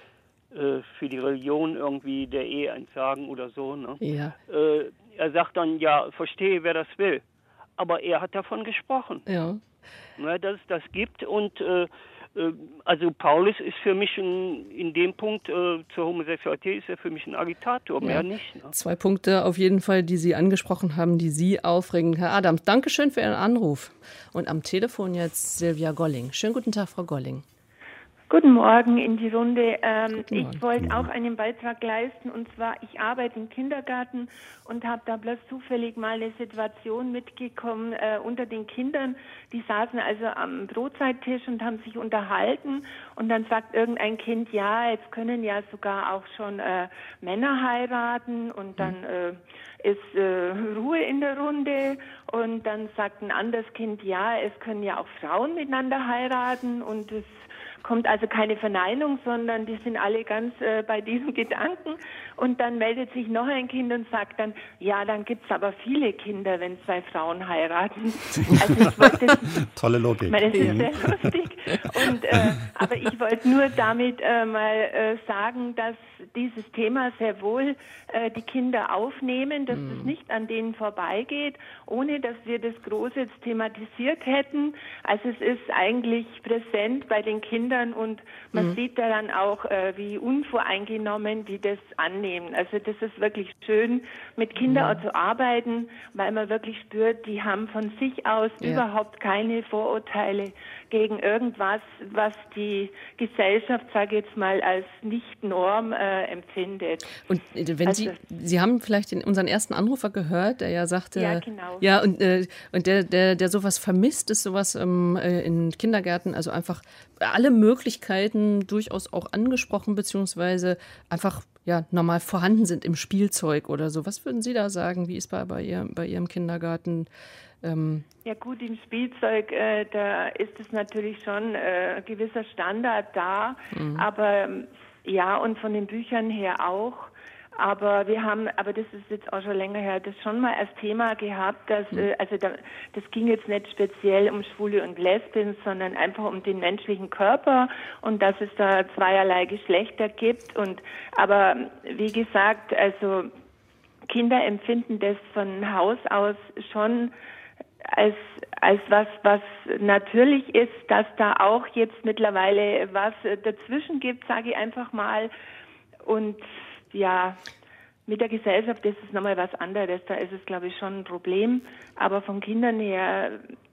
für die Religion irgendwie der Ehe entsagen oder so. Ne? Ja. Äh, er sagt dann, ja, verstehe, wer das will. Aber er hat davon gesprochen, Ja. ne, dass es das gibt. Und äh, äh, also Paulus ist für mich ein, in dem Punkt äh, zur Homosexualität ist er für mich ein Agitator, Ja. mehr nicht. Ne? Zwei Punkte auf jeden Fall, die Sie angesprochen haben, die Sie aufregen. Herr Adams, Dankeschön für Ihren Anruf. Und am Telefon jetzt Silvia Golling. Schönen guten Tag, Frau Golling. Guten Morgen in die Runde. Ähm, Guten Morgen. ich wollte auch einen Beitrag leisten, und zwar, ich arbeite im Kindergarten und habe da bloß zufällig mal eine Situation mitgekommen äh, unter den Kindern. Die saßen also am Brotzeittisch und haben sich unterhalten, und dann sagt irgendein Kind, ja, jetzt können ja sogar auch schon äh, Männer heiraten, und dann äh, ist äh, Ruhe in der Runde, und dann sagt ein anderes Kind, ja, es können ja auch Frauen miteinander heiraten, und es kommt also keine Verneinung, sondern die sind alle ganz äh, bei diesem Gedanken. Und dann meldet sich noch ein Kind und sagt dann, ja, dann gibt's aber viele Kinder, wenn zwei Frauen heiraten. Also ich wollte, Tolle Logik. ich meine, das ist sehr lustig. Und, äh, aber ich wollte nur damit äh, mal äh, sagen, dass dieses Thema sehr wohl äh, die Kinder aufnehmen, dass es nicht an denen vorbeigeht, ohne dass wir das groß jetzt thematisiert hätten. Also es ist eigentlich präsent bei den Kindern, und man mhm. sieht daran auch, äh, wie unvoreingenommen die das annehmen. Also das ist wirklich schön, mit Kindern mhm. zu arbeiten, weil man wirklich spürt, die haben von sich aus ja. überhaupt keine Vorurteile gegen irgendwas, was die Gesellschaft, sage ich jetzt mal, als Nicht-Norm äh, empfindet. Und wenn also, Sie, Sie haben vielleicht den, unseren ersten Anrufer gehört, der ja sagte, ja, genau. ja, und, äh, und der, der, der sowas vermisst, ist sowas ähm, äh, in Kindergärten, also einfach alle Möglichkeiten durchaus auch angesprochen, beziehungsweise einfach ja, normal vorhanden sind im Spielzeug oder so. Was würden Sie da sagen? Wie ist bei, bei, ihr, bei Ihrem Kindergarten? Ähm ja gut, im Spielzeug, äh, da ist es natürlich schon äh, ein gewisser Standard da, mhm. aber ja, und von den Büchern her auch. Aber wir haben, aber das ist jetzt auch schon länger her, das schon mal als Thema gehabt, dass, mhm. äh, also da, das ging jetzt nicht speziell um Schwule und Lesben, sondern einfach um den menschlichen Körper und dass es da zweierlei Geschlechter gibt. Und aber wie gesagt, also Kinder empfinden das von Haus aus schon als als was, was natürlich ist, dass da auch jetzt mittlerweile was dazwischen gibt, sage ich einfach mal. Und ja, mit der Gesellschaft ist es nochmal was anderes. Da ist es, glaube ich, schon ein Problem. Aber von Kindern her,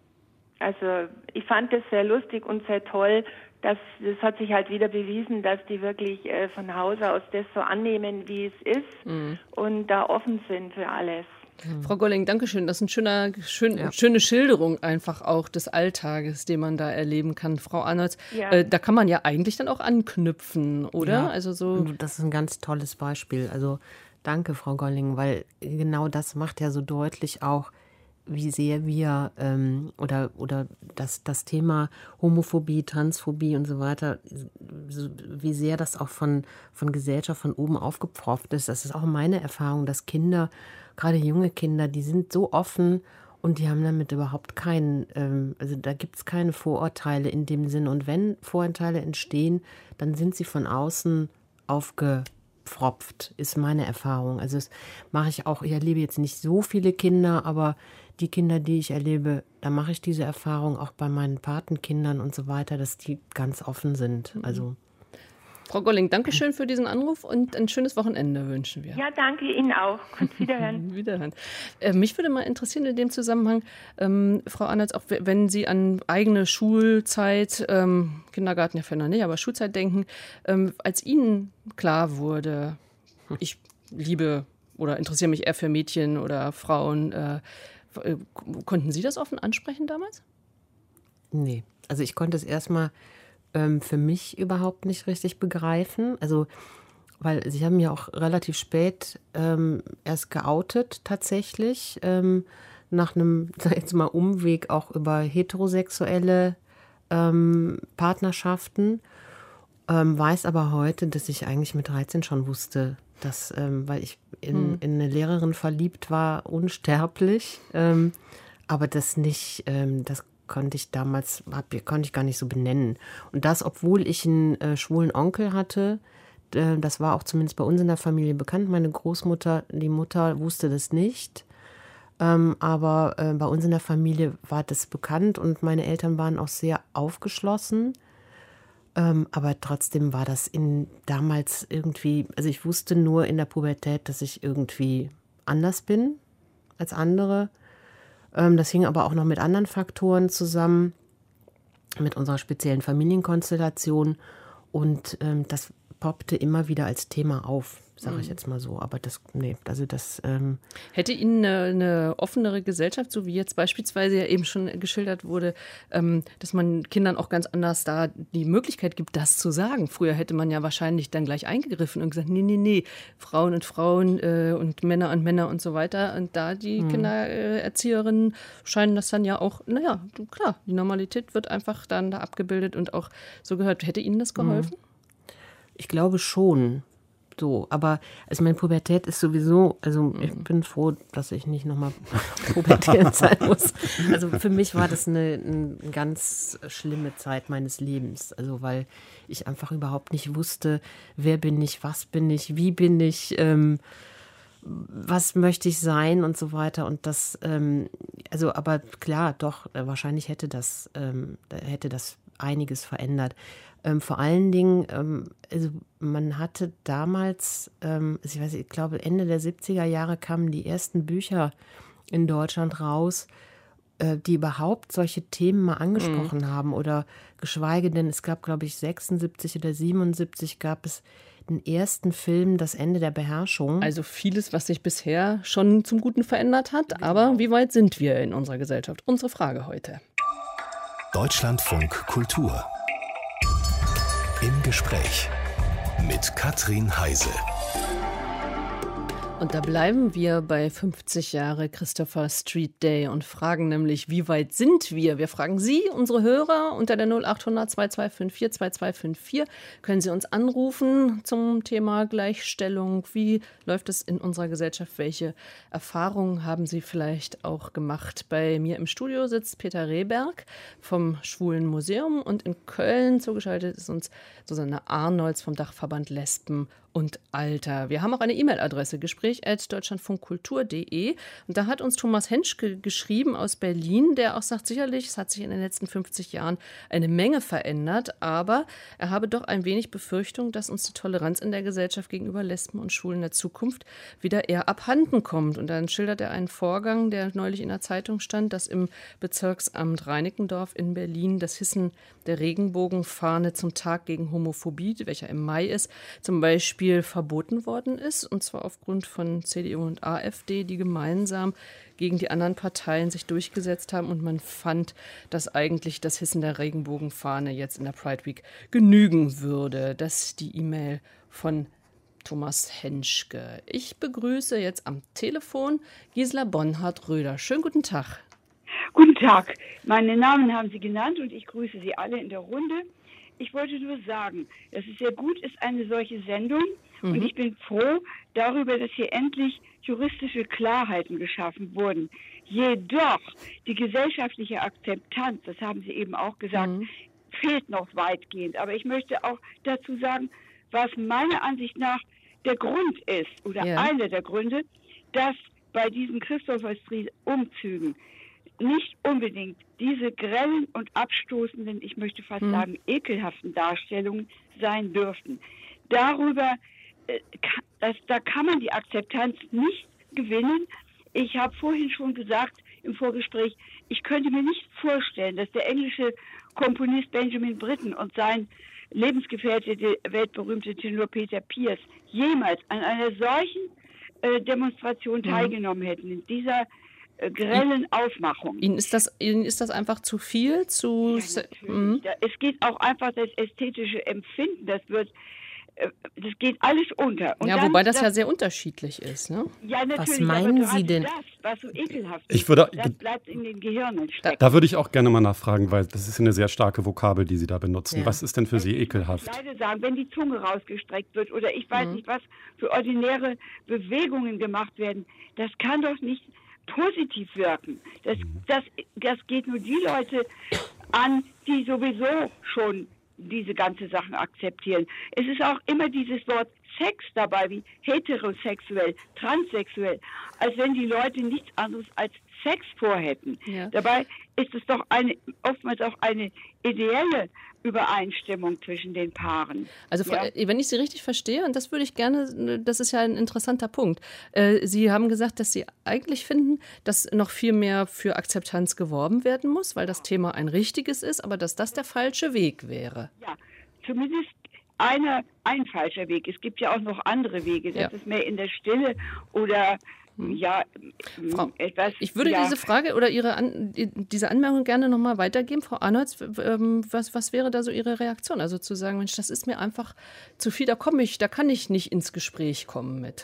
also ich fand das sehr lustig und sehr toll. Das, das hat sich halt wieder bewiesen, dass die wirklich äh, von Haus aus das so annehmen, wie es ist mhm. und da offen sind für alles. Mhm. Frau Golling, danke schön. Das ist eine schöne, schön, ja. schöne Schilderung einfach auch des Alltages, den man da erleben kann. Frau Arnolds, ja. äh, da kann man ja eigentlich dann auch anknüpfen, oder? Ja, also so. Das ist ein ganz tolles Beispiel. Also danke, Frau Golling, weil genau das macht ja so deutlich auch, wie sehr wir ähm, oder, oder das, das Thema Homophobie, Transphobie und so weiter, so, wie sehr das auch von, von Gesellschaft von oben aufgepfropft ist. Das ist auch meine Erfahrung, dass Kinder, gerade junge Kinder, die sind so offen und die haben damit überhaupt keinen, ähm, also da gibt es keine Vorurteile in dem Sinn. Und wenn Vorurteile entstehen, dann sind sie von außen aufgepfropft, ist meine Erfahrung. Also das mache ich auch, ich erlebe jetzt nicht so viele Kinder, aber die Kinder, die ich erlebe, da mache ich diese Erfahrung auch bei meinen Patenkindern und so weiter, dass die ganz offen sind. Also Frau Golling, danke schön für diesen Anruf und ein schönes Wochenende wünschen wir. Ja, danke Ihnen auch. Und wiederhören. Wiederhören. Äh, mich würde mal interessieren in dem Zusammenhang, ähm, Frau Arnolds, auch wenn Sie an eigene Schulzeit, ähm, Kindergarten ja vielleicht noch nicht, aber Schulzeit denken, ähm, als Ihnen klar wurde, ich liebe oder interessiere mich eher für Mädchen oder Frauen, äh, äh, konnten Sie das offen ansprechen damals? Nee, also ich konnte es erstmal ähm, für mich überhaupt nicht richtig begreifen. Also, weil sie haben ja auch relativ spät ähm, erst geoutet tatsächlich, ähm, nach einem, sag ich jetzt mal, Umweg auch über heterosexuelle ähm, Partnerschaften. Ähm, weiß aber heute, dass ich eigentlich mit dreizehn schon wusste, dass, ähm, weil ich in, hm. in eine Lehrerin verliebt war, unsterblich, ähm, aber das nicht, ähm, das konnte ich damals, hab, konnte ich gar nicht so benennen. Und das, obwohl ich einen äh, schwulen Onkel hatte, äh, das war auch zumindest bei uns in der Familie bekannt. Meine Großmutter, die Mutter, wusste das nicht. Ähm, aber äh, bei uns in der Familie war das bekannt und meine Eltern waren auch sehr aufgeschlossen. Ähm, aber trotzdem war das in damals irgendwie, also ich wusste nur in der Pubertät, dass ich irgendwie anders bin als andere. Das hing aber auch noch mit anderen Faktoren zusammen, mit unserer speziellen Familienkonstellation. Und ähm, das poppte immer wieder als Thema auf, sage ich jetzt mal so. Aber das, nee, also das... Ähm Hätte Ihnen eine, eine offenere Gesellschaft, so wie jetzt beispielsweise ja eben schon geschildert wurde, ähm, dass man Kindern auch ganz anders da die Möglichkeit gibt, das zu sagen. Früher hätte man ja wahrscheinlich dann gleich eingegriffen und gesagt, nee, nee, nee, Frauen und Frauen äh, und Männer und Männer und so weiter. Und da die hm. Kindererzieherinnen scheinen das dann ja auch, naja, klar, die Normalität wird einfach dann da abgebildet und auch so gehört. Hätte Ihnen das geholfen? Ich glaube schon. So, aber also meine Pubertät ist sowieso, also ich bin froh, dass ich nicht nochmal pubertieren sein muss. Also für mich war das eine, eine ganz schlimme Zeit meines Lebens. Also weil ich einfach überhaupt nicht wusste, wer bin ich, was bin ich, wie bin ich, ähm, was möchte ich sein und so weiter. Und das, ähm, also aber klar, doch, wahrscheinlich hätte das, ähm, hätte das einiges verändert. Ähm, vor allen Dingen, ähm, also man hatte damals, ähm, ich weiß, ich glaube Ende der siebziger Jahre kamen die ersten Bücher in Deutschland raus, äh, die überhaupt solche Themen mal angesprochen mhm. haben oder geschweige denn, es gab glaube ich sechsundsiebzig oder siebenundsiebzig gab es den ersten Film, Das Ende der Beherrschung. Also vieles, was sich bisher schon zum Guten verändert hat, aber wie weit sind wir in unserer Gesellschaft? Unsere Frage heute. Deutschlandfunk Kultur. Im Gespräch mit Katrin Heise. Und da bleiben wir bei fünfzig Jahre Christopher Street Day und fragen nämlich, wie weit sind wir? Wir fragen Sie, unsere Hörer, unter der null acht hundert zwei zwei fünf vier zwei zwei fünf vier. Können Sie uns anrufen zum Thema Gleichstellung? Wie läuft es in unserer Gesellschaft? Welche Erfahrungen haben Sie vielleicht auch gemacht? Bei mir im Studio sitzt Peter Rehberg vom Schwulen Museum und in Köln zugeschaltet ist uns Susanne Arnolds vom Dachverband Lesben und Alter. Wir haben auch eine E-Mail-Adresse, gespräch at deutschlandfunkkultur punkt de. Und da hat uns Thomas Henschke geschrieben aus Berlin, der auch sagt, sicherlich, es hat sich in den letzten fünfzig Jahren eine Menge verändert, aber er habe doch ein wenig Befürchtung, dass uns die Toleranz in der Gesellschaft gegenüber Lesben und Schwulen in der Zukunft wieder eher abhanden kommt. Und dann schildert er einen Vorgang, der neulich in der Zeitung stand, dass im Bezirksamt Reinickendorf in Berlin das Hissen der Regenbogenfahne zum Tag gegen Homophobie, welcher im Mai ist, zum Beispiel verboten worden ist, und zwar aufgrund von C D U und AfD, die gemeinsam gegen die anderen Parteien sich durchgesetzt haben, und man fand, dass eigentlich das Hissen der Regenbogenfahne jetzt in der Pride Week genügen würde. Das ist die E-Mail von Thomas Henschke. Ich begrüße jetzt am Telefon Gisela Bonhardt-Röder. Schönen guten Tag. Guten Tag. Meine Namen haben Sie genannt und ich grüße Sie alle in der Runde. Ich wollte nur sagen, dass es sehr gut ist, eine solche Sendung. Mhm. Und ich bin froh darüber, dass hier endlich juristische Klarheiten geschaffen wurden. Jedoch die gesellschaftliche Akzeptanz, das haben Sie eben auch gesagt, mhm. fehlt noch weitgehend. Aber ich möchte auch dazu sagen, was meiner Ansicht nach der Grund ist, oder ja. einer der Gründe, dass bei diesen Christopher Street Umzügen nicht unbedingt diese grellen und abstoßenden, ich möchte fast hm. sagen, ekelhaften Darstellungen sein dürften. Darüber, äh, das, da kann man die Akzeptanz nicht gewinnen. Ich habe vorhin schon gesagt im Vorgespräch, ich könnte mir nicht vorstellen, dass der englische Komponist Benjamin Britten und sein Lebensgefährte, der weltberühmte Tenor Peter Pierce, jemals an einer solchen äh, Demonstration teilgenommen hätten, in dieser äh, grellen Aufmachung. Ihnen ist das, Ihnen ist das einfach zu viel? Zu ja, mhm. Es geht auch einfach das ästhetische Empfinden, das wird das geht alles unter. Und ja, dann, wobei das, das ja sehr unterschiedlich ist. Ne? Ja, natürlich. Was meinen Sie denn? Das, was so ekelhaft ich würde, ist, das bleibt in den Gehirnen stecken. Da, da würde ich auch gerne mal nachfragen, weil das ist eine sehr starke Vokabel, die Sie da benutzen. Ja. Was ist denn für Sie ekelhaft? Ich würde sagen, wenn die Zunge rausgestreckt wird oder ich weiß mhm. nicht, was für ordinäre Bewegungen gemacht werden, das kann doch nicht positiv wirken. Das, mhm. das, das geht nur die Leute an, die sowieso schon diese ganze Sachen akzeptieren. Es ist auch immer dieses Wort Sex dabei, wie heterosexuell, transsexuell, als wenn die Leute nichts anderes als Sex vorhätten. Ja. Dabei ist es doch eine, oftmals auch eine ideelle Übereinstimmung zwischen den Paaren. Also ja? wenn ich Sie richtig verstehe, und das würde ich gerne, das ist ja ein interessanter Punkt. Äh, Sie haben gesagt, dass Sie eigentlich finden, dass noch viel mehr für Akzeptanz geworben werden muss, weil das Thema ein richtiges ist, aber dass das der falsche Weg wäre. Ja, zumindest eine, ein falscher Weg. Es gibt ja auch noch andere Wege. Das ja. ist mehr in der Stille oder ja, Frau, etwas. Ich würde ja. diese Frage oder Ihre An, diese Anmerkung gerne nochmal weitergeben. Frau Arnolds, was, was wäre da so Ihre Reaktion? Also zu sagen, Mensch, das ist mir einfach zu viel, da komme ich, da kann ich nicht ins Gespräch kommen mit.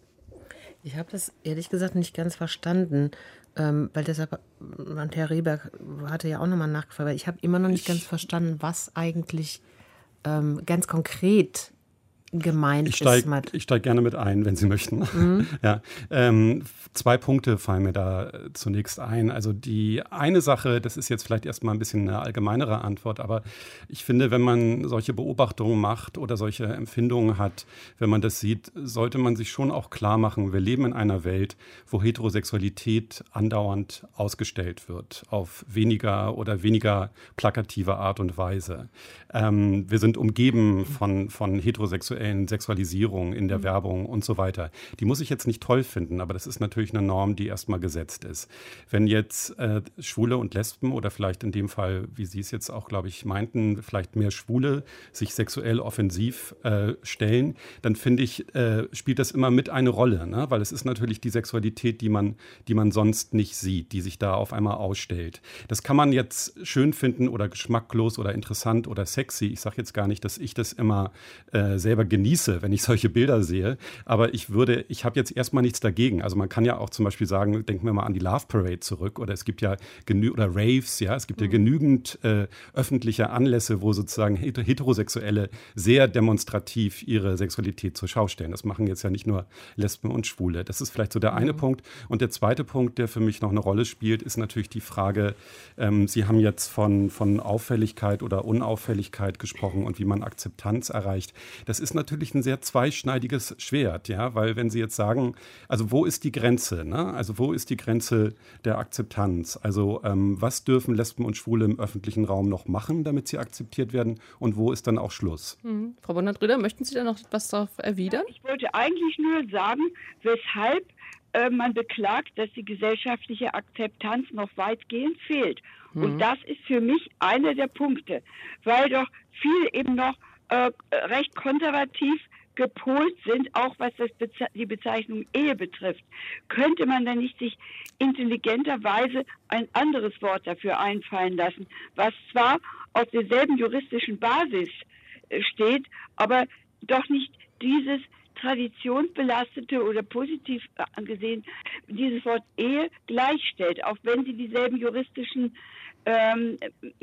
Ich habe das ehrlich gesagt nicht ganz verstanden, ähm, weil deshalb, und Herr Rehberg hatte ja auch nochmal nachgefragt, weil ich habe immer noch nicht ganz verstanden, was eigentlich ähm, ganz konkret gemeint ich steig, ist. Ich steige gerne mit ein, wenn Sie möchten. Mhm. Ja, ähm, zwei Punkte fallen mir da zunächst ein. Also die eine Sache, das ist jetzt vielleicht erstmal ein bisschen eine allgemeinere Antwort, aber ich finde, wenn man solche Beobachtungen macht oder solche Empfindungen hat, wenn man das sieht, sollte man sich schon auch klar machen, wir leben in einer Welt, wo Heterosexualität andauernd ausgestellt wird, auf weniger oder weniger plakative Art und Weise. Ähm, wir sind umgeben von, von heterosexuellen Sexualisierung in der mhm. Werbung und so weiter. Die muss ich jetzt nicht toll finden, aber das ist natürlich eine Norm, die erstmal gesetzt ist. Wenn jetzt äh, Schwule und Lesben oder vielleicht in dem Fall, wie Sie es jetzt auch, glaube ich, meinten, vielleicht mehr Schwule sich sexuell offensiv äh, stellen, dann finde ich, äh, spielt das immer mit eine Rolle, ne? Weil es ist natürlich die Sexualität, die man, die man sonst nicht sieht, die sich da auf einmal ausstellt. Das kann man jetzt schön finden oder geschmacklos oder interessant oder sexy. Ich sage jetzt gar nicht, dass ich das immer äh, selber genieße, wenn ich solche Bilder sehe. Aber ich würde, ich habe jetzt erstmal nichts dagegen. Also man kann ja auch zum Beispiel sagen, denken wir mal an die Love Parade zurück oder es gibt ja genü- oder Raves, ja, es gibt ja genügend äh, öffentliche Anlässe, wo sozusagen Heterosexuelle sehr demonstrativ ihre Sexualität zur Schau stellen. Das machen jetzt ja nicht nur Lesben und Schwule. Das ist vielleicht so der eine mhm. Punkt. Und der zweite Punkt, der für mich noch eine Rolle spielt, ist natürlich die Frage, ähm, Sie haben jetzt von, von Auffälligkeit oder Unauffälligkeit gesprochen und wie man Akzeptanz erreicht. Das ist natürlich ein sehr zweischneidiges Schwert, ja, weil wenn Sie jetzt sagen, also wo ist die Grenze, ne? Also wo ist die Grenze der Akzeptanz? Also ähm, was dürfen Lesben und Schwule im öffentlichen Raum noch machen, damit sie akzeptiert werden und wo ist dann auch Schluss? Mhm. Frau Bonner-Drüder, möchten Sie da noch was darauf erwidern? Ich wollte eigentlich nur sagen, weshalb äh, man beklagt, dass die gesellschaftliche Akzeptanz noch weitgehend fehlt. Mhm. Und das ist für mich einer der Punkte, weil doch viele eben noch äh, recht konservativ gepolt sind, auch was das Beze- die Bezeichnung Ehe betrifft. Könnte man dann nicht sich intelligenterweise ein anderes Wort dafür einfallen lassen, was zwar auf derselben juristischen Basis äh, steht, aber doch nicht dieses traditionsbelastete oder positiv angesehen, dieses Wort Ehe gleichstellt, auch wenn sie dieselben juristischen ähm,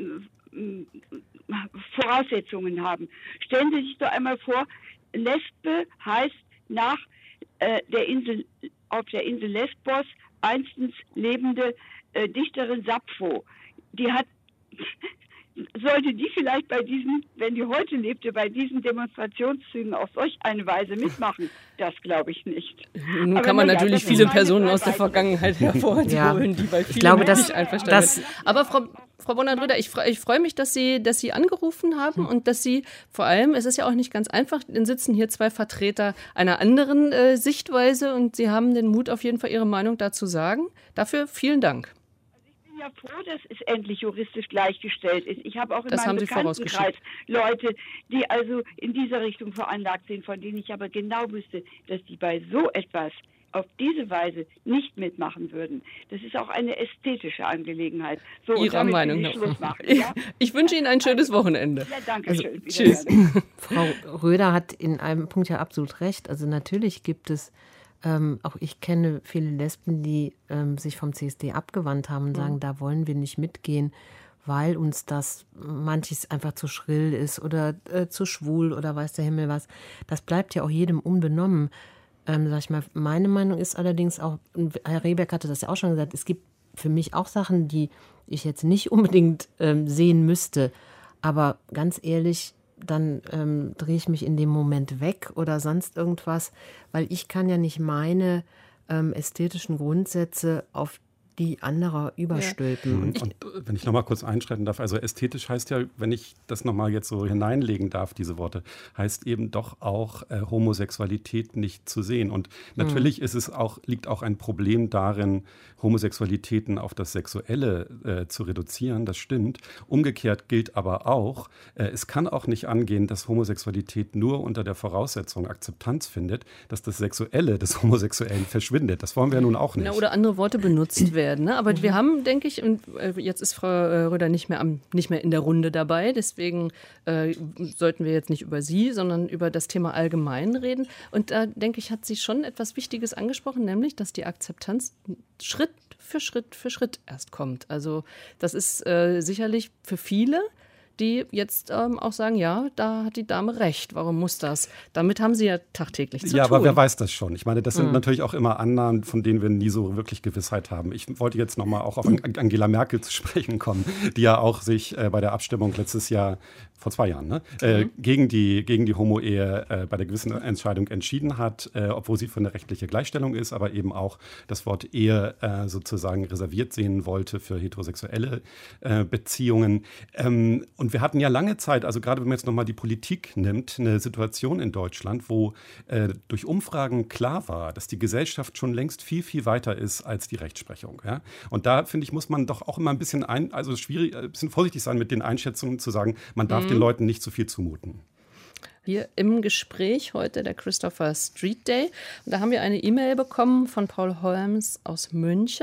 Voraussetzungen haben. Stellen Sie sich doch einmal vor, Lesbe heißt nach äh, der Insel, auf der Insel Lesbos einstens lebende äh, Dichterin Sappho. Die hat sollte die vielleicht bei diesen, wenn die heute lebte, bei diesen Demonstrationszügen auf solch eine Weise mitmachen? Das glaube ich nicht. Nun Aber kann man na ja, natürlich das viele ist Personen meine aus der Vergangenheit hervorholen, Ja. die bei vielen Ich glaube, Menschen dass- nicht einverstanden das- sind. Aber Frau, Frau Bonner-Röder, ich, fre- ich freue mich, dass Sie, dass Sie angerufen haben und dass Sie vor allem, es ist ja auch nicht ganz einfach, dann sitzen hier zwei Vertreter einer anderen äh, Sichtweise und Sie haben den Mut, auf jeden Fall Ihre Meinung dazu sagen. Dafür vielen Dank. Ich bin ja froh, dass es endlich juristisch gleichgestellt ist. Ich habe auch in Das meinem haben Sie Bekanntenkreis vorausgeschickt. Leute, die also in dieser Richtung veranlagt sind, von denen ich aber genau wüsste, dass die bei so etwas auf diese Weise nicht mitmachen würden. Das ist auch eine ästhetische Angelegenheit. So, und Ihrer damit Meinung will ich nach. Schluss machen. Ich, Ja? ich wünsche Ihnen ein schönes Wochenende. Ja, danke Also, schön. tschüss. Wiederhören. Frau Röder hat in einem Punkt ja absolut recht. Also natürlich gibt es, ähm, auch ich kenne viele Lesben, die ähm, sich vom C S D abgewandt haben und sagen, da wollen wir nicht mitgehen, weil uns das manches einfach zu schrill ist oder äh, zu schwul oder weiß der Himmel was. Das bleibt ja auch jedem unbenommen. Ähm, sag ich mal, meine Meinung ist allerdings auch, und Herr Rehberg hatte das ja auch schon gesagt, es gibt für mich auch Sachen, die ich jetzt nicht unbedingt ähm, sehen müsste. Aber ganz ehrlich, dann ähm, drehe ich mich in dem Moment weg oder sonst irgendwas, weil ich kann ja nicht meine ähm, ästhetischen Grundsätze auf die anderer überstülpen. Und, und wenn ich noch mal kurz einschreiten darf, also ästhetisch heißt ja, wenn ich das noch mal jetzt so hineinlegen darf, diese Worte, heißt eben doch auch äh, Homosexualität nicht zu sehen. Und natürlich mhm. ist es auch, liegt auch ein Problem darin, Homosexualitäten auf das Sexuelle äh, zu reduzieren, das stimmt. Umgekehrt gilt aber auch, äh, es kann auch nicht angehen, dass Homosexualität nur unter der Voraussetzung Akzeptanz findet, dass das Sexuelle des Homosexuellen verschwindet. Das wollen wir nun auch nicht. Na, oder andere Worte benutzt werden. Ne? Aber mhm. wir haben, denke ich, und äh, jetzt ist Frau äh, Röder nicht mehr, am, nicht mehr in der Runde dabei, deswegen äh, sollten wir jetzt nicht über sie, sondern über das Thema allgemein reden. Und da, denke ich, hat sie schon etwas Wichtiges angesprochen, nämlich, dass die Akzeptanz Schritt für Schritt für Schritt erst kommt. Also das ist äh, sicherlich für viele, die jetzt ähm, auch sagen, ja, da hat die Dame recht, warum muss das? Damit haben sie ja tagtäglich zu ja, tun. Ja, aber wer weiß das schon? Ich meine, das sind mhm. natürlich auch immer Annahmen, von denen wir nie so wirklich Gewissheit haben. Ich wollte jetzt noch mal auch auf Angela Merkel zu sprechen kommen, die ja auch sich äh, bei der Abstimmung letztes Jahr, vor zwei Jahren, ne, äh, mhm. gegen die, gegen die Homo-Ehe äh, bei der gewissen Entscheidung entschieden hat, äh, obwohl sie für eine rechtliche Gleichstellung ist, aber eben auch das Wort Ehe äh, sozusagen reserviert sehen wollte für heterosexuelle äh, Beziehungen. Ähm, und wir hatten ja lange Zeit, also gerade wenn man jetzt nochmal die Politik nimmt, eine Situation in Deutschland, wo äh, durch Umfragen klar war, dass die Gesellschaft schon längst viel, viel weiter ist als die Rechtsprechung. Ja? Und da, finde ich, muss man doch auch immer ein bisschen, ein, also schwierig, ein bisschen vorsichtig sein mit den Einschätzungen, zu sagen, man darf mhm. den Leuten nicht zu viel zumuten. Hier im Gespräch heute der Christopher Street Day. Und da haben wir eine E-Mail bekommen von Paul Holmes aus München.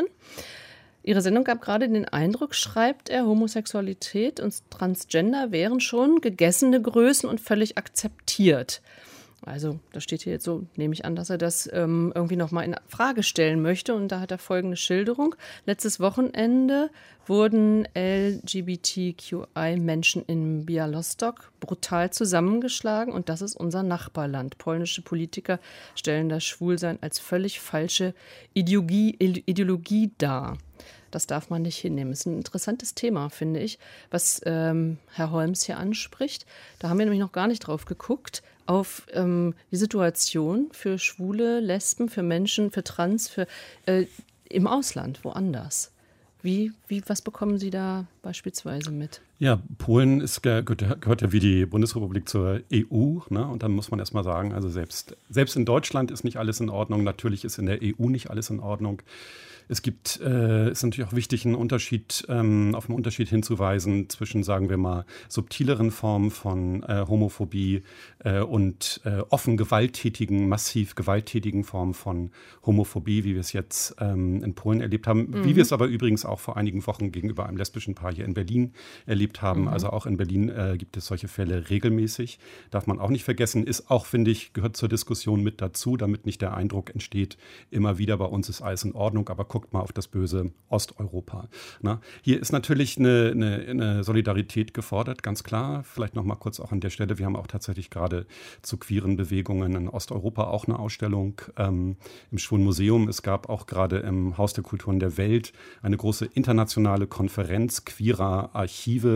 Ihre Sendung gab gerade den Eindruck, schreibt er, Homosexualität und Transgender wären schon gegessene Größen und völlig akzeptiert. Also, das steht hier jetzt so, nehme ich an, dass er das ähm, irgendwie nochmal in Frage stellen möchte. Und da hat er folgende Schilderung. Letztes Wochenende wurden L G B T Q I-Menschen in Białystok brutal zusammengeschlagen. Und das ist unser Nachbarland. Polnische Politiker stellen das Schwulsein als völlig falsche Ideologie, Ideologie dar. Das darf man nicht hinnehmen. Das ist ein interessantes Thema, finde ich, was ähm, Herr Holmes hier anspricht. Da haben wir nämlich noch gar nicht drauf geguckt, auf ähm, die Situation für Schwule, Lesben, für Menschen, für Trans, für äh, im Ausland, woanders. Wie, wie, was bekommen Sie da beispielsweise mit? Ja, Polen ist, gehört, gehört ja wie die Bundesrepublik zur E U. Ne? Und dann muss man erst mal sagen, also selbst, selbst in Deutschland ist nicht alles in Ordnung. Natürlich ist in der E U nicht alles in Ordnung. Es gibt, äh, ist natürlich auch wichtig, einen Unterschied, ähm, auf einen Unterschied hinzuweisen zwischen, sagen wir mal, subtileren Formen von äh, Homophobie äh, und äh, offen gewalttätigen, massiv gewalttätigen Formen von Homophobie, wie wir es jetzt ähm, in Polen erlebt haben, mhm. wie wir es aber übrigens auch vor einigen Wochen gegenüber einem lesbischen Paar hier in Berlin erlebt haben. Mhm. Also auch in Berlin äh, gibt es solche Fälle regelmäßig. Darf man auch nicht vergessen, ist auch, finde ich, gehört zur Diskussion mit dazu, damit nicht der Eindruck entsteht, immer wieder bei uns ist alles in Ordnung, aber guckt mal auf das böse Osteuropa. Na, hier ist natürlich eine, eine, eine Solidarität gefordert, ganz klar. Vielleicht noch mal kurz auch an der Stelle. Wir haben auch tatsächlich gerade zu queeren Bewegungen in Osteuropa auch eine Ausstellung ähm, im Schwulen Museum. Es gab auch gerade im Haus der Kulturen der Welt eine große internationale Konferenz queerer Archive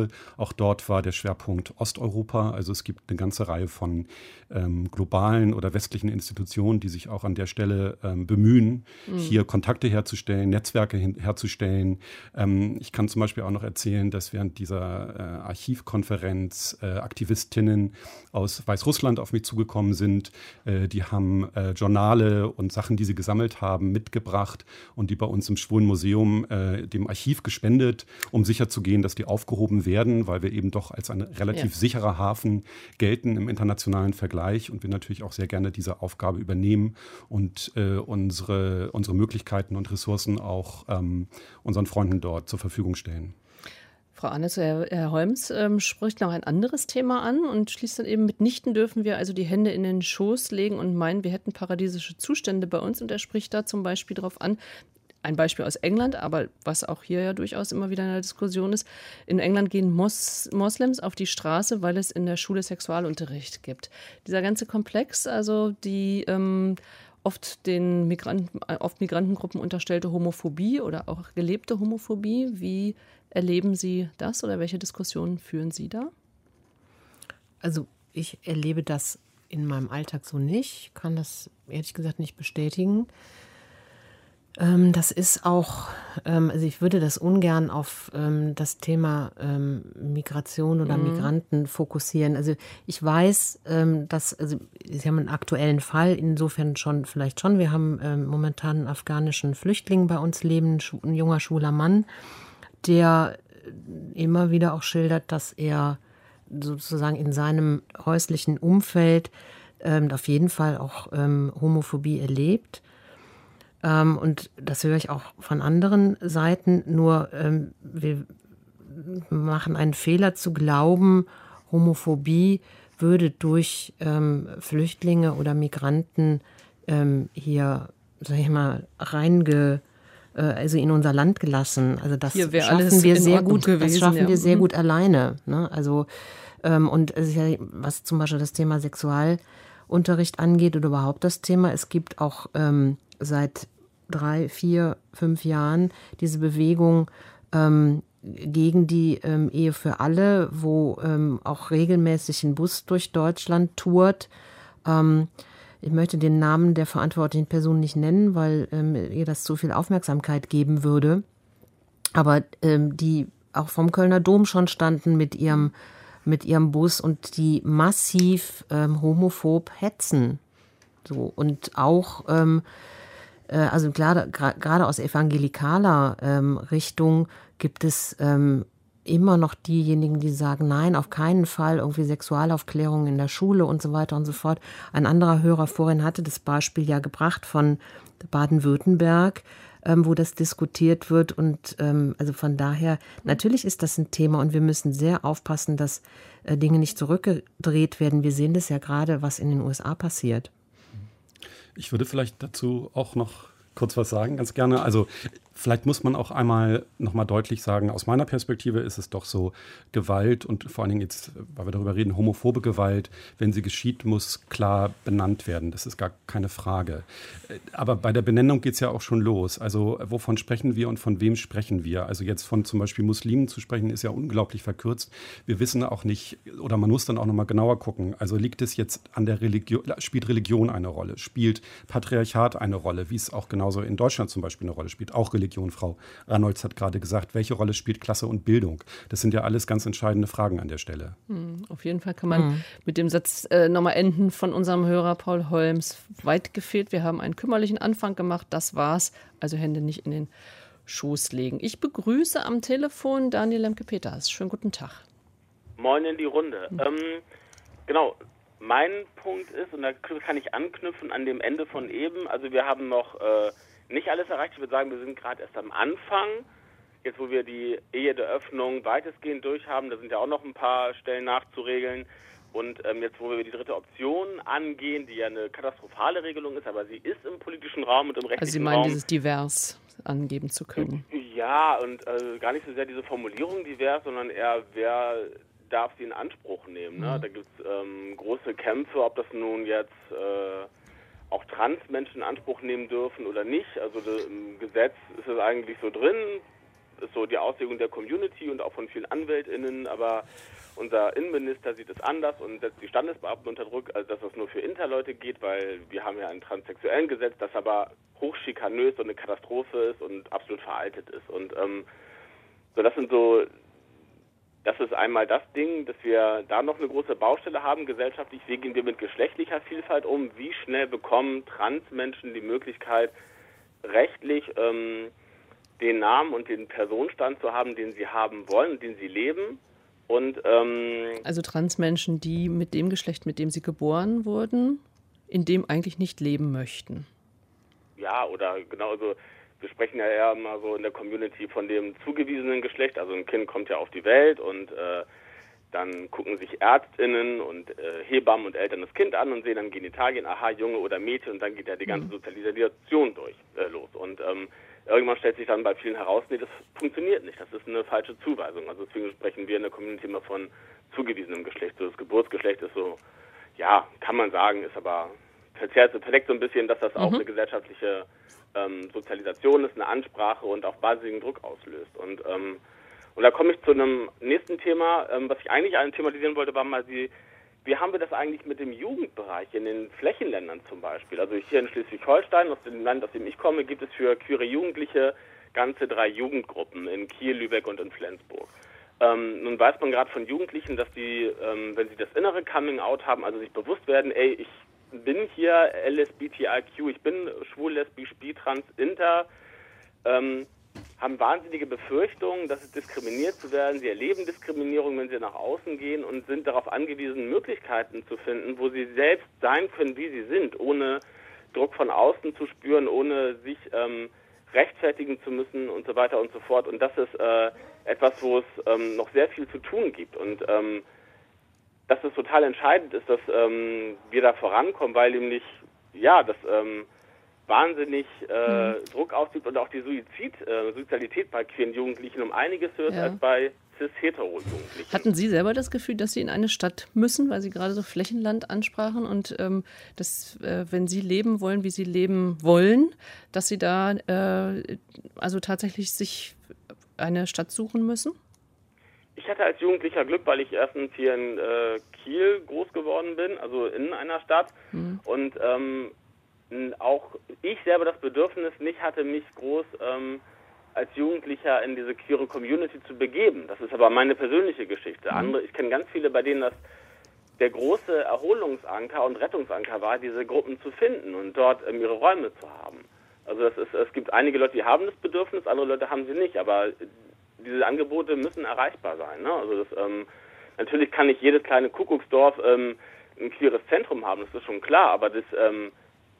Schule. Auch dort war der Schwerpunkt Osteuropa. Also es gibt eine ganze Reihe von ähm, globalen oder westlichen Institutionen, die sich auch an der Stelle ähm, bemühen, mhm. hier Kontakte herzustellen, Netzwerke hin, herzustellen. Ähm, ich kann zum Beispiel auch noch erzählen, dass während dieser äh, Archivkonferenz äh, Aktivistinnen aus Weißrussland auf mich zugekommen sind. Äh, die haben äh, Journale und Sachen, die sie gesammelt haben, mitgebracht und die bei uns im Schwulen Museum, äh, dem Archiv, gespendet, um sicherzugehen, dass die aufgehoben werden, weil wir eben doch als ein relativ ja. sicherer Hafen gelten im internationalen Vergleich und wir natürlich auch sehr gerne diese Aufgabe übernehmen und äh, unsere, unsere Möglichkeiten und Ressourcen auch ähm, unseren Freunden dort zur Verfügung stellen. Frau Arnes, Herr, Herr Holmes ähm, spricht noch ein anderes Thema an und schließt dann eben: Mitnichten dürfen wir also die Hände in den Schoß legen und meinen, wir hätten paradiesische Zustände bei uns. Und er spricht da zum Beispiel darauf an, ein Beispiel aus England, aber was auch hier ja durchaus immer wieder in der Diskussion ist: In England gehen Mos- Moslems auf die Straße, weil es in der Schule Sexualunterricht gibt. Dieser ganze Komplex, also die ähm, oft den Migranten, oft Migrantengruppen unterstellte Homophobie oder auch gelebte Homophobie, wie erleben Sie das oder welche Diskussionen führen Sie da? Also ich erlebe das in meinem Alltag so nicht. Ich kann das ehrlich gesagt nicht bestätigen. Ähm, das ist auch, ähm, also ich würde das ungern auf ähm, das Thema ähm, Migration oder mhm. Migranten fokussieren. Also ich weiß, ähm, dass, also Sie haben einen aktuellen Fall, insofern schon, vielleicht schon. Wir haben ähm, momentan einen afghanischen Flüchtling bei uns leben, ein junger, schwuler Mann, der immer wieder auch schildert, dass er sozusagen in seinem häuslichen Umfeld ähm, auf jeden Fall auch ähm, Homophobie erlebt. Ähm, und das höre ich auch von anderen Seiten. Nur ähm, wir machen einen Fehler zu glauben, Homophobie würde durch ähm, Flüchtlinge oder Migranten ähm, hier, sag ich mal, reinge also in unser Land gelassen. Also das schaffen wir sehr gut, gewesen, das schaffen ja. wir sehr gut alleine. Ne? Also ähm, und es ist ja, was zum Beispiel das Thema Sexualunterricht angeht oder überhaupt das Thema, es gibt auch ähm, seit drei, vier, fünf Jahren diese Bewegung ähm, gegen die ähm, Ehe für alle, wo ähm, auch regelmäßig ein Bus durch Deutschland tourt. Ähm, Ich möchte den Namen der verantwortlichen Person nicht nennen, weil ähm, ihr das zu viel Aufmerksamkeit geben würde. Aber ähm, die auch vom Kölner Dom schon standen mit ihrem, mit ihrem Bus und die massiv ähm, homophob hetzen. So, und auch, ähm, äh, also gerade gra- aus evangelikaler ähm, Richtung gibt es ähm, immer noch diejenigen, die sagen, nein, auf keinen Fall, irgendwie Sexualaufklärung in der Schule und so weiter und so fort. Ein anderer Hörer vorhin hatte das Beispiel ja gebracht von Baden-Württemberg, ähm, wo das diskutiert wird. Und ähm, also von daher, natürlich ist das ein Thema und wir müssen sehr aufpassen, dass äh, Dinge nicht zurückgedreht werden. Wir sehen das ja gerade, was in den U S A passiert. Ich würde vielleicht dazu auch noch kurz was sagen, ganz gerne. Also vielleicht muss man auch einmal nochmal deutlich sagen, aus meiner Perspektive ist es doch so, Gewalt und vor allen Dingen jetzt, weil wir darüber reden, homophobe Gewalt, wenn sie geschieht, muss klar benannt werden. Das ist gar keine Frage. Aber bei der Benennung geht es ja auch schon los. Also wovon sprechen wir und von wem sprechen wir? Also jetzt von zum Beispiel Muslimen zu sprechen, ist ja unglaublich verkürzt. Wir wissen auch nicht, oder man muss dann auch nochmal genauer gucken. Also liegt es jetzt an der Religion, spielt Religion eine Rolle? Spielt Patriarchat eine Rolle? Wie es auch genauso in Deutschland zum Beispiel eine Rolle spielt? Auch Religion. Frau Ranolz hat gerade gesagt, welche Rolle spielt Klasse und Bildung? Das sind ja alles ganz entscheidende Fragen an der Stelle. Hm, auf jeden Fall kann man hm. mit dem Satz äh, nochmal enden von unserem Hörer Paul Holmes. Weit gefehlt, wir haben einen kümmerlichen Anfang gemacht, das war's. Also Hände nicht in den Schoß legen. Ich begrüße am Telefon Daniel Lemke-Peters. Schönen guten Tag. Moin in die Runde. Hm. Ähm, genau, mein Punkt ist, und da kann ich anknüpfen an dem Ende von eben, also wir haben noch äh, nicht alles erreicht. Ich würde sagen, wir sind gerade erst am Anfang. Jetzt, wo wir die Ehe der Öffnung weitestgehend durch haben, da sind ja auch noch ein paar Stellen nachzuregeln. Und ähm, jetzt, wo wir die dritte Option angehen, die ja eine katastrophale Regelung ist, aber sie ist im politischen Raum und im rechtlichen Raum. Also Sie meinen, Raum, dieses divers angeben zu können? Ja, und äh, gar nicht so sehr diese Formulierung divers, sondern eher, wer darf sie in Anspruch nehmen. Ne? Mhm. Da gibt es ähm, große Kämpfe, ob das nun jetzt äh, auch Transmenschen in Anspruch nehmen dürfen oder nicht. Also das, im Gesetz ist es eigentlich so drin, ist so die Auslegung der Community und auch von vielen AnwältInnen, aber unser Innenminister sieht es anders und setzt die Standesbeamten unter Druck, also dass das nur für Interleute geht, weil wir haben ja ein transsexuellen Gesetz, das aber hochschikanös und eine Katastrophe ist und absolut veraltet ist. Und ähm, so das sind so, das ist einmal das Ding, dass wir da noch eine große Baustelle haben gesellschaftlich. Wie gehen wir mit geschlechtlicher Vielfalt um? Wie schnell bekommen Transmenschen die Möglichkeit, rechtlich ähm, den Namen und den Personenstand zu haben, den sie haben wollen und den sie leben? Und, ähm, also Transmenschen, die mit dem Geschlecht, mit dem sie geboren wurden, in dem eigentlich nicht leben möchten. Ja, oder genau, also wir sprechen ja eher immer so in der Community von dem zugewiesenen Geschlecht. Also ein Kind kommt ja auf die Welt und äh, dann gucken sich ÄrztInnen und äh, Hebammen und Eltern das Kind an und sehen dann Genitalien, aha, Junge oder Mädchen, und dann geht ja die ganze Sozialisation durch äh, los. Und ähm, irgendwann stellt sich dann bei vielen heraus, nee, das funktioniert nicht, das ist eine falsche Zuweisung. Also deswegen sprechen wir in der Community immer von zugewiesenem Geschlecht. So das Geburtsgeschlecht ist so, ja, kann man sagen, ist aber verzerrt, verdeckt so ein bisschen, dass das auch mhm. eine gesellschaftliche ähm, Sozialisation ist, eine Ansprache und auch wahnsinnigen Druck auslöst. Und ähm, und da komme ich zu einem nächsten Thema, ähm, was ich eigentlich thematisieren wollte, war mal die, wie haben wir das eigentlich mit dem Jugendbereich in den Flächenländern zum Beispiel? Also hier in Schleswig-Holstein, aus dem Land, aus dem ich komme, gibt es für queere Jugendliche ganze drei Jugendgruppen in Kiel, Lübeck und in Flensburg. Ähm, nun weiß man gerade von Jugendlichen, dass die, ähm, wenn sie das innere Coming-out haben, also sich bewusst werden, ey, ich bin hier L S B T I Q, ich bin schwul, lesbisch, bi, trans, inter, ähm, haben wahnsinnige Befürchtungen, dass es diskriminiert zu werden. Sie erleben Diskriminierung, wenn sie nach außen gehen, und sind darauf angewiesen, Möglichkeiten zu finden, wo sie selbst sein können, wie sie sind, ohne Druck von außen zu spüren, ohne sich ähm, rechtfertigen zu müssen und so weiter und so fort. Und das ist äh, etwas, wo es ähm, noch sehr viel zu tun gibt. Und ähm, dass es total entscheidend ist, dass ähm, wir da vorankommen, weil nämlich, ja, das ähm, wahnsinnig äh, mhm. Druck ausübt und auch die Suizid, äh, Suizidalität bei queeren Jugendlichen um einiges höher ja. als bei cis-hetero-Jugendlichen. Hatten Sie selber das Gefühl, dass Sie in eine Stadt müssen, weil Sie gerade so Flächenland ansprachen und ähm, dass, äh, wenn Sie leben wollen, wie Sie leben wollen, dass Sie da äh, also tatsächlich sich eine Stadt suchen müssen? Ich hatte als Jugendlicher Glück, weil ich erstens hier in äh, Kiel groß geworden bin, also in einer Stadt, mhm. und ähm, auch ich selber das Bedürfnis nicht hatte, mich groß ähm, als Jugendlicher in diese queere Community zu begeben. Das ist aber meine persönliche Geschichte. Andere, ich kenne ganz viele, bei denen das der große Erholungsanker und Rettungsanker war, diese Gruppen zu finden und dort ähm, ihre Räume zu haben. Also das ist, es gibt einige Leute, die haben das Bedürfnis, andere Leute haben sie nicht, aber diese Angebote müssen erreichbar sein. Ne? Also das, ähm, natürlich kann nicht jedes kleine Kuckucksdorf ähm, ein queeres Zentrum haben, das ist schon klar, aber das ähm,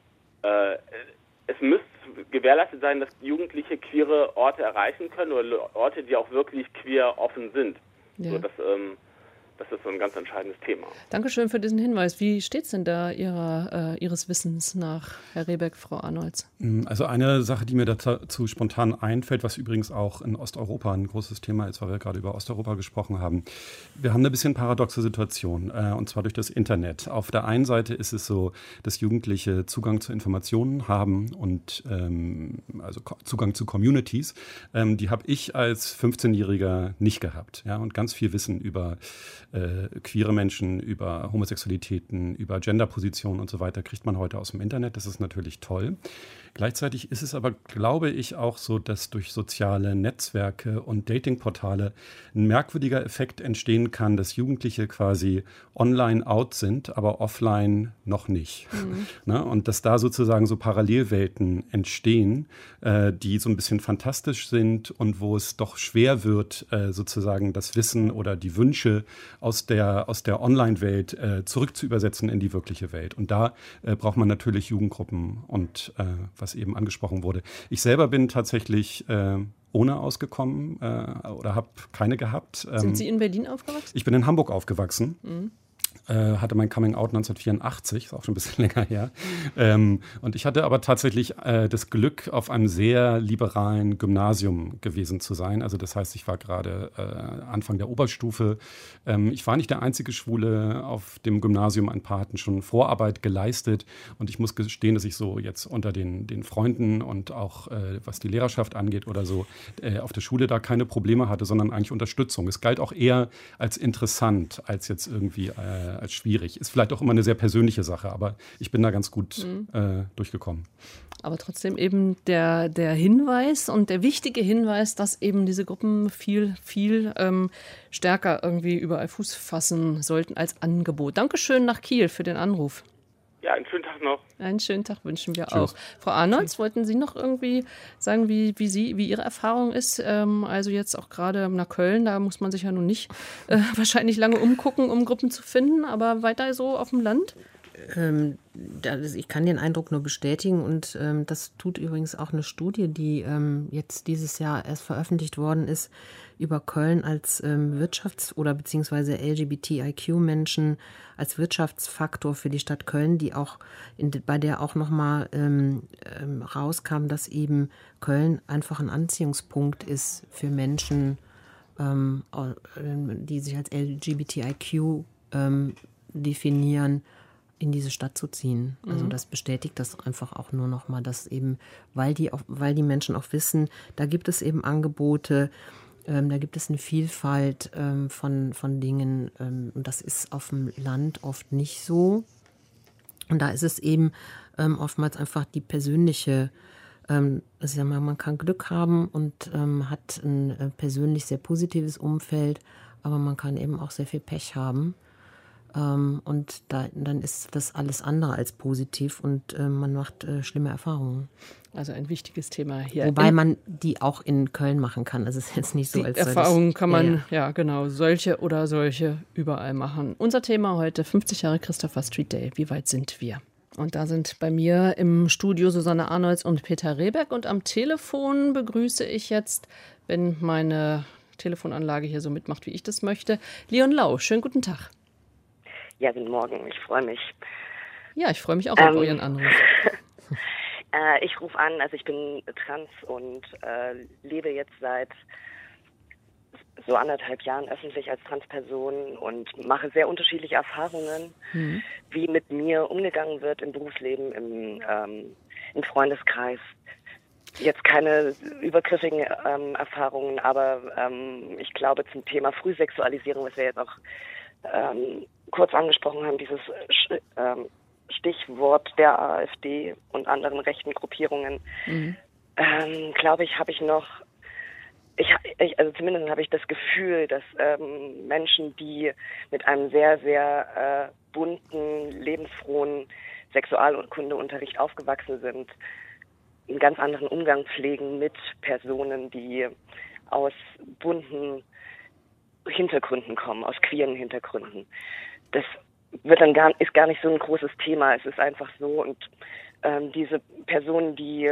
Äh, es müsste gewährleistet sein, dass Jugendliche queere Orte erreichen können oder Orte, die auch wirklich queer offen sind. Ja. So, das, ähm, das ist so ein ganz entscheidendes Thema. Dankeschön für diesen Hinweis. Wie steht es denn da Ihrer, äh, Ihres Wissens nach, Herr Rehbeck, Frau Arnolds? Also eine Sache, die mir dazu spontan einfällt, was übrigens auch in Osteuropa ein großes Thema ist, weil wir gerade über Osteuropa gesprochen haben. Wir haben eine bisschen paradoxe Situation, äh, und zwar durch das Internet. Auf der einen Seite ist es so, dass Jugendliche Zugang zu Informationen haben und ähm, also Zugang zu Communities. Ähm, die habe ich als fünfzehnjähriger nicht gehabt. Ja, und ganz viel Wissen über äh, queere Menschen, über Homosexualitäten, über Genderpositionen und so weiter kriegt man heute aus dem Internet. Das ist natürlich toll. Gleichzeitig ist es aber, glaube ich, auch so, dass durch soziale Netzwerke und Datingportale ein merkwürdiger Effekt entstehen kann, dass Jugendliche quasi online out sind, aber offline noch nicht. Mhm. Ne? Und dass da sozusagen so Parallelwelten entstehen, äh, die so ein bisschen fantastisch sind und wo es doch schwer wird, äh, sozusagen das Wissen oder die Wünsche aus der, aus der Online-Welt äh, zurückzuübersetzen in die wirkliche Welt. Und da äh, braucht man natürlich Jugendgruppen und äh, was eben angesprochen wurde. Ich selber bin tatsächlich äh, ohne ausgekommen äh, oder habe keine gehabt. Sind Sie in Berlin aufgewachsen? Ich bin in Hamburg aufgewachsen. Mhm. Äh, hatte mein Coming-out neunzehnhundertvierundachtzig, ist auch schon ein bisschen länger her. Ähm, und ich hatte aber tatsächlich äh, das Glück, auf einem sehr liberalen Gymnasium gewesen zu sein. Also das heißt, ich war gerade äh, Anfang der Oberstufe. Ähm, ich war nicht der einzige Schwule auf dem Gymnasium. Ein paar hatten schon Vorarbeit geleistet. Und ich muss gestehen, dass ich so jetzt unter den, den Freunden und auch äh, was die Lehrerschaft angeht oder so, äh, auf der Schule da keine Probleme hatte, sondern eigentlich Unterstützung. Es galt auch eher als interessant, als jetzt irgendwie äh, als schwierig. Ist vielleicht auch immer eine sehr persönliche Sache, aber ich bin da ganz gut mhm. äh, durchgekommen. Aber trotzdem eben der, der Hinweis und der wichtige Hinweis, dass eben diese Gruppen viel, viel ähm, stärker irgendwie überall Fuß fassen sollten als Angebot. Dankeschön nach Kiel für den Anruf. Ja, einen schönen Tag noch. Einen schönen Tag wünschen wir Tschüss. auch. Frau Arnolds, wollten Sie noch irgendwie sagen, wie, wie, Sie, wie Ihre Erfahrung ist? Ähm, also jetzt auch gerade nach Köln, da muss man sich ja nun nicht äh, wahrscheinlich lange umgucken, um Gruppen zu finden, aber weiter so auf dem Land? Ähm, das, ich kann den Eindruck nur bestätigen und ähm, das tut übrigens auch eine Studie, die ähm, jetzt dieses Jahr erst veröffentlicht worden ist, über Köln als ähm, Wirtschafts- oder beziehungsweise L G B T I Q-Menschen als Wirtschaftsfaktor für die Stadt Köln, die auch in, bei der auch nochmal ähm, ähm, rauskam, dass eben Köln einfach ein Anziehungspunkt ist für Menschen, ähm, die sich als L G B T I Q ähm, definieren, in diese Stadt zu ziehen. Also das bestätigt das einfach auch nur noch mal, dass eben, weil die, auch, weil die Menschen auch wissen, da gibt es eben Angebote, ähm, da gibt es eine Vielfalt ähm, von, von Dingen ähm, und das ist auf dem Land oft nicht so. Und da ist es eben ähm, oftmals einfach die persönliche, ähm, also ich sag mal, man kann Glück haben und ähm, hat ein äh, persönlich sehr positives Umfeld, aber man kann eben auch sehr viel Pech haben. Ähm, und da, dann ist das alles andere als positiv und äh, man macht äh, schlimme Erfahrungen. Also ein wichtiges Thema hier. Wobei in, man die auch in Köln machen kann. Also es ist jetzt nicht so, die als Erfahrungen kann man, ja, ja. ja genau, solche oder solche überall machen. Unser Thema heute, fünfzig Jahre Christopher Street Day. Wie weit sind wir? Und da sind bei mir im Studio Susanne Arnolds und Peter Rehberg. Und am Telefon begrüße ich jetzt, wenn meine Telefonanlage hier so mitmacht, wie ich das möchte, Leon Lau. Schönen guten Tag. Ja, guten Morgen, ich freue mich. Ja, ich freue mich auch ähm, auf euren Anruf. äh, ich rufe an, also ich bin trans und äh, lebe jetzt seit so anderthalb Jahren öffentlich als Transperson und mache sehr unterschiedliche Erfahrungen, mhm. wie mit mir umgegangen wird im Berufsleben, im, ähm, im Freundeskreis. Jetzt keine übergriffigen ähm, Erfahrungen, aber ähm, ich glaube zum Thema Frühsexualisierung, was wir jetzt auch ähm, kurz angesprochen haben, dieses ähm, Stichwort der AfD und anderen rechten Gruppierungen, mhm. ähm, glaube ich, habe ich noch, ich, ich, also zumindest habe ich das Gefühl, dass ähm, Menschen, die mit einem sehr, sehr äh, bunten, lebensfrohen Sexualkundeunterricht aufgewachsen sind, einen ganz anderen Umgang pflegen mit Personen, die aus bunten Hintergründen kommen, aus queeren Hintergründen. Das wird dann gar, ist gar nicht so ein großes Thema. Es ist einfach so und ähm, diese Personen, die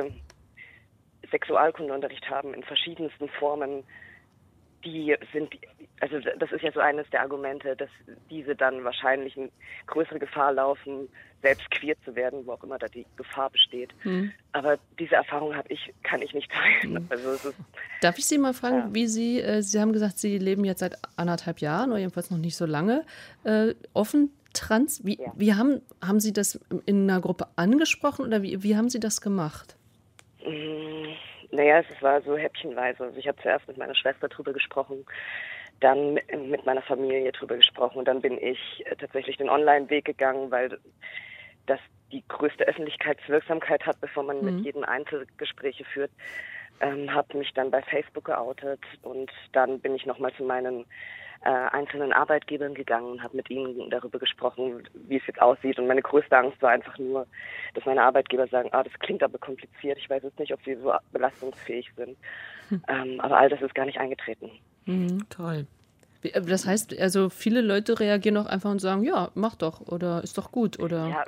Sexualkundeunterricht haben in verschiedensten Formen, die sind, also das ist ja so eines der Argumente, dass diese dann wahrscheinlich eine größere Gefahr laufen, selbst queer zu werden, wo auch immer da die Gefahr besteht. Hm. Aber diese Erfahrung habe ich, kann ich nicht teilen. Hm. Also es ist, Darf ich Sie mal fragen, ja. wie Sie, äh, Sie haben gesagt, Sie leben jetzt seit anderthalb Jahren oder jedenfalls noch nicht so lange, äh, offen trans. Wie, ja. wie haben, haben Sie das in einer Gruppe angesprochen oder wie, wie haben Sie das gemacht? Hm. Naja, es war so häppchenweise. Also ich habe zuerst mit meiner Schwester drüber gesprochen, dann mit meiner Familie drüber gesprochen und dann bin ich tatsächlich den Online-Weg gegangen, weil das die größte Öffentlichkeitswirksamkeit hat, bevor man mhm. mit jedem Einzelgespräche führt. Ähm, habe mich dann bei Facebook geoutet und dann bin ich nochmal zu meinen äh, einzelnen Arbeitgebern gegangen und habe mit ihnen darüber gesprochen, wie es jetzt aussieht. Und meine größte Angst war einfach nur, dass meine Arbeitgeber sagen, ah, das klingt aber kompliziert, ich weiß jetzt nicht, ob sie so belastungsfähig sind. Hm. Ähm, aber all das ist gar nicht eingetreten. Mhm, toll. Das heißt, also viele Leute reagieren auch einfach und sagen, ja, mach doch oder ist doch gut, oder? Ja,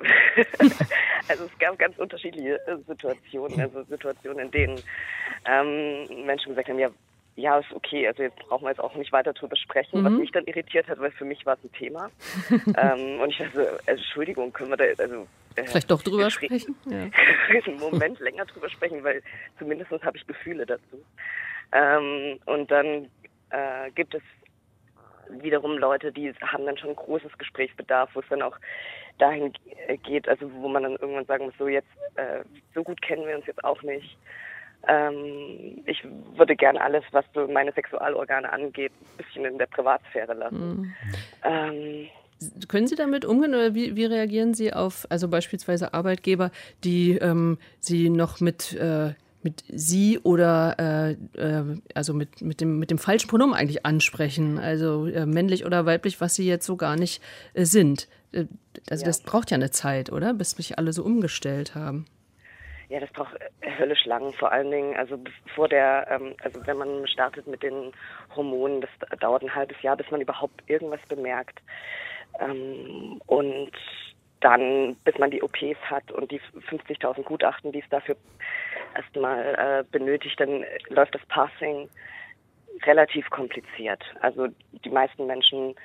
also es gab ganz unterschiedliche Situationen, also Situationen, in denen ähm, Menschen gesagt haben, ja, ja, ist okay, also jetzt brauchen wir jetzt auch nicht weiter drüber sprechen, mhm. was mich dann irritiert hat, weil für mich war es ein Thema. ähm, und ich dachte, so, also, Entschuldigung, können wir da, also äh, vielleicht doch drüber sprechen? Ja. einen Moment länger drüber sprechen, weil zumindest habe ich Gefühle dazu. Ähm, und dann äh, gibt es wiederum Leute, die haben dann schon ein großes Gesprächsbedarf, wo es dann auch dahin geht, also wo man dann irgendwann sagen muss, so jetzt, äh, so gut kennen wir uns jetzt auch nicht. Ähm, ich würde gerne alles, was so meine Sexualorgane angeht, ein bisschen in der Privatsphäre lassen. Mhm. Ähm, Können Sie damit umgehen oder wie, wie reagieren Sie auf, also beispielsweise Arbeitgeber, die ähm, Sie noch mit äh, mit Sie oder äh, äh, also mit, mit, dem, mit dem falschen Pronomen eigentlich ansprechen, also äh, männlich oder weiblich, was Sie jetzt so gar nicht äh, sind. Äh, also ja. Das braucht ja eine Zeit, oder? Bis sich alle so umgestellt haben. Ja, das braucht höllisch lang, vor allen Dingen, also vor der, ähm, also wenn man startet mit den Hormonen, das dauert ein halbes Jahr, bis man überhaupt irgendwas bemerkt. Ähm, und dann, bis man die O Ps hat und die fünfzigtausend Gutachten, die es dafür erstmal äh, benötigt, dann läuft das Passing relativ kompliziert. Also die meisten Menschen,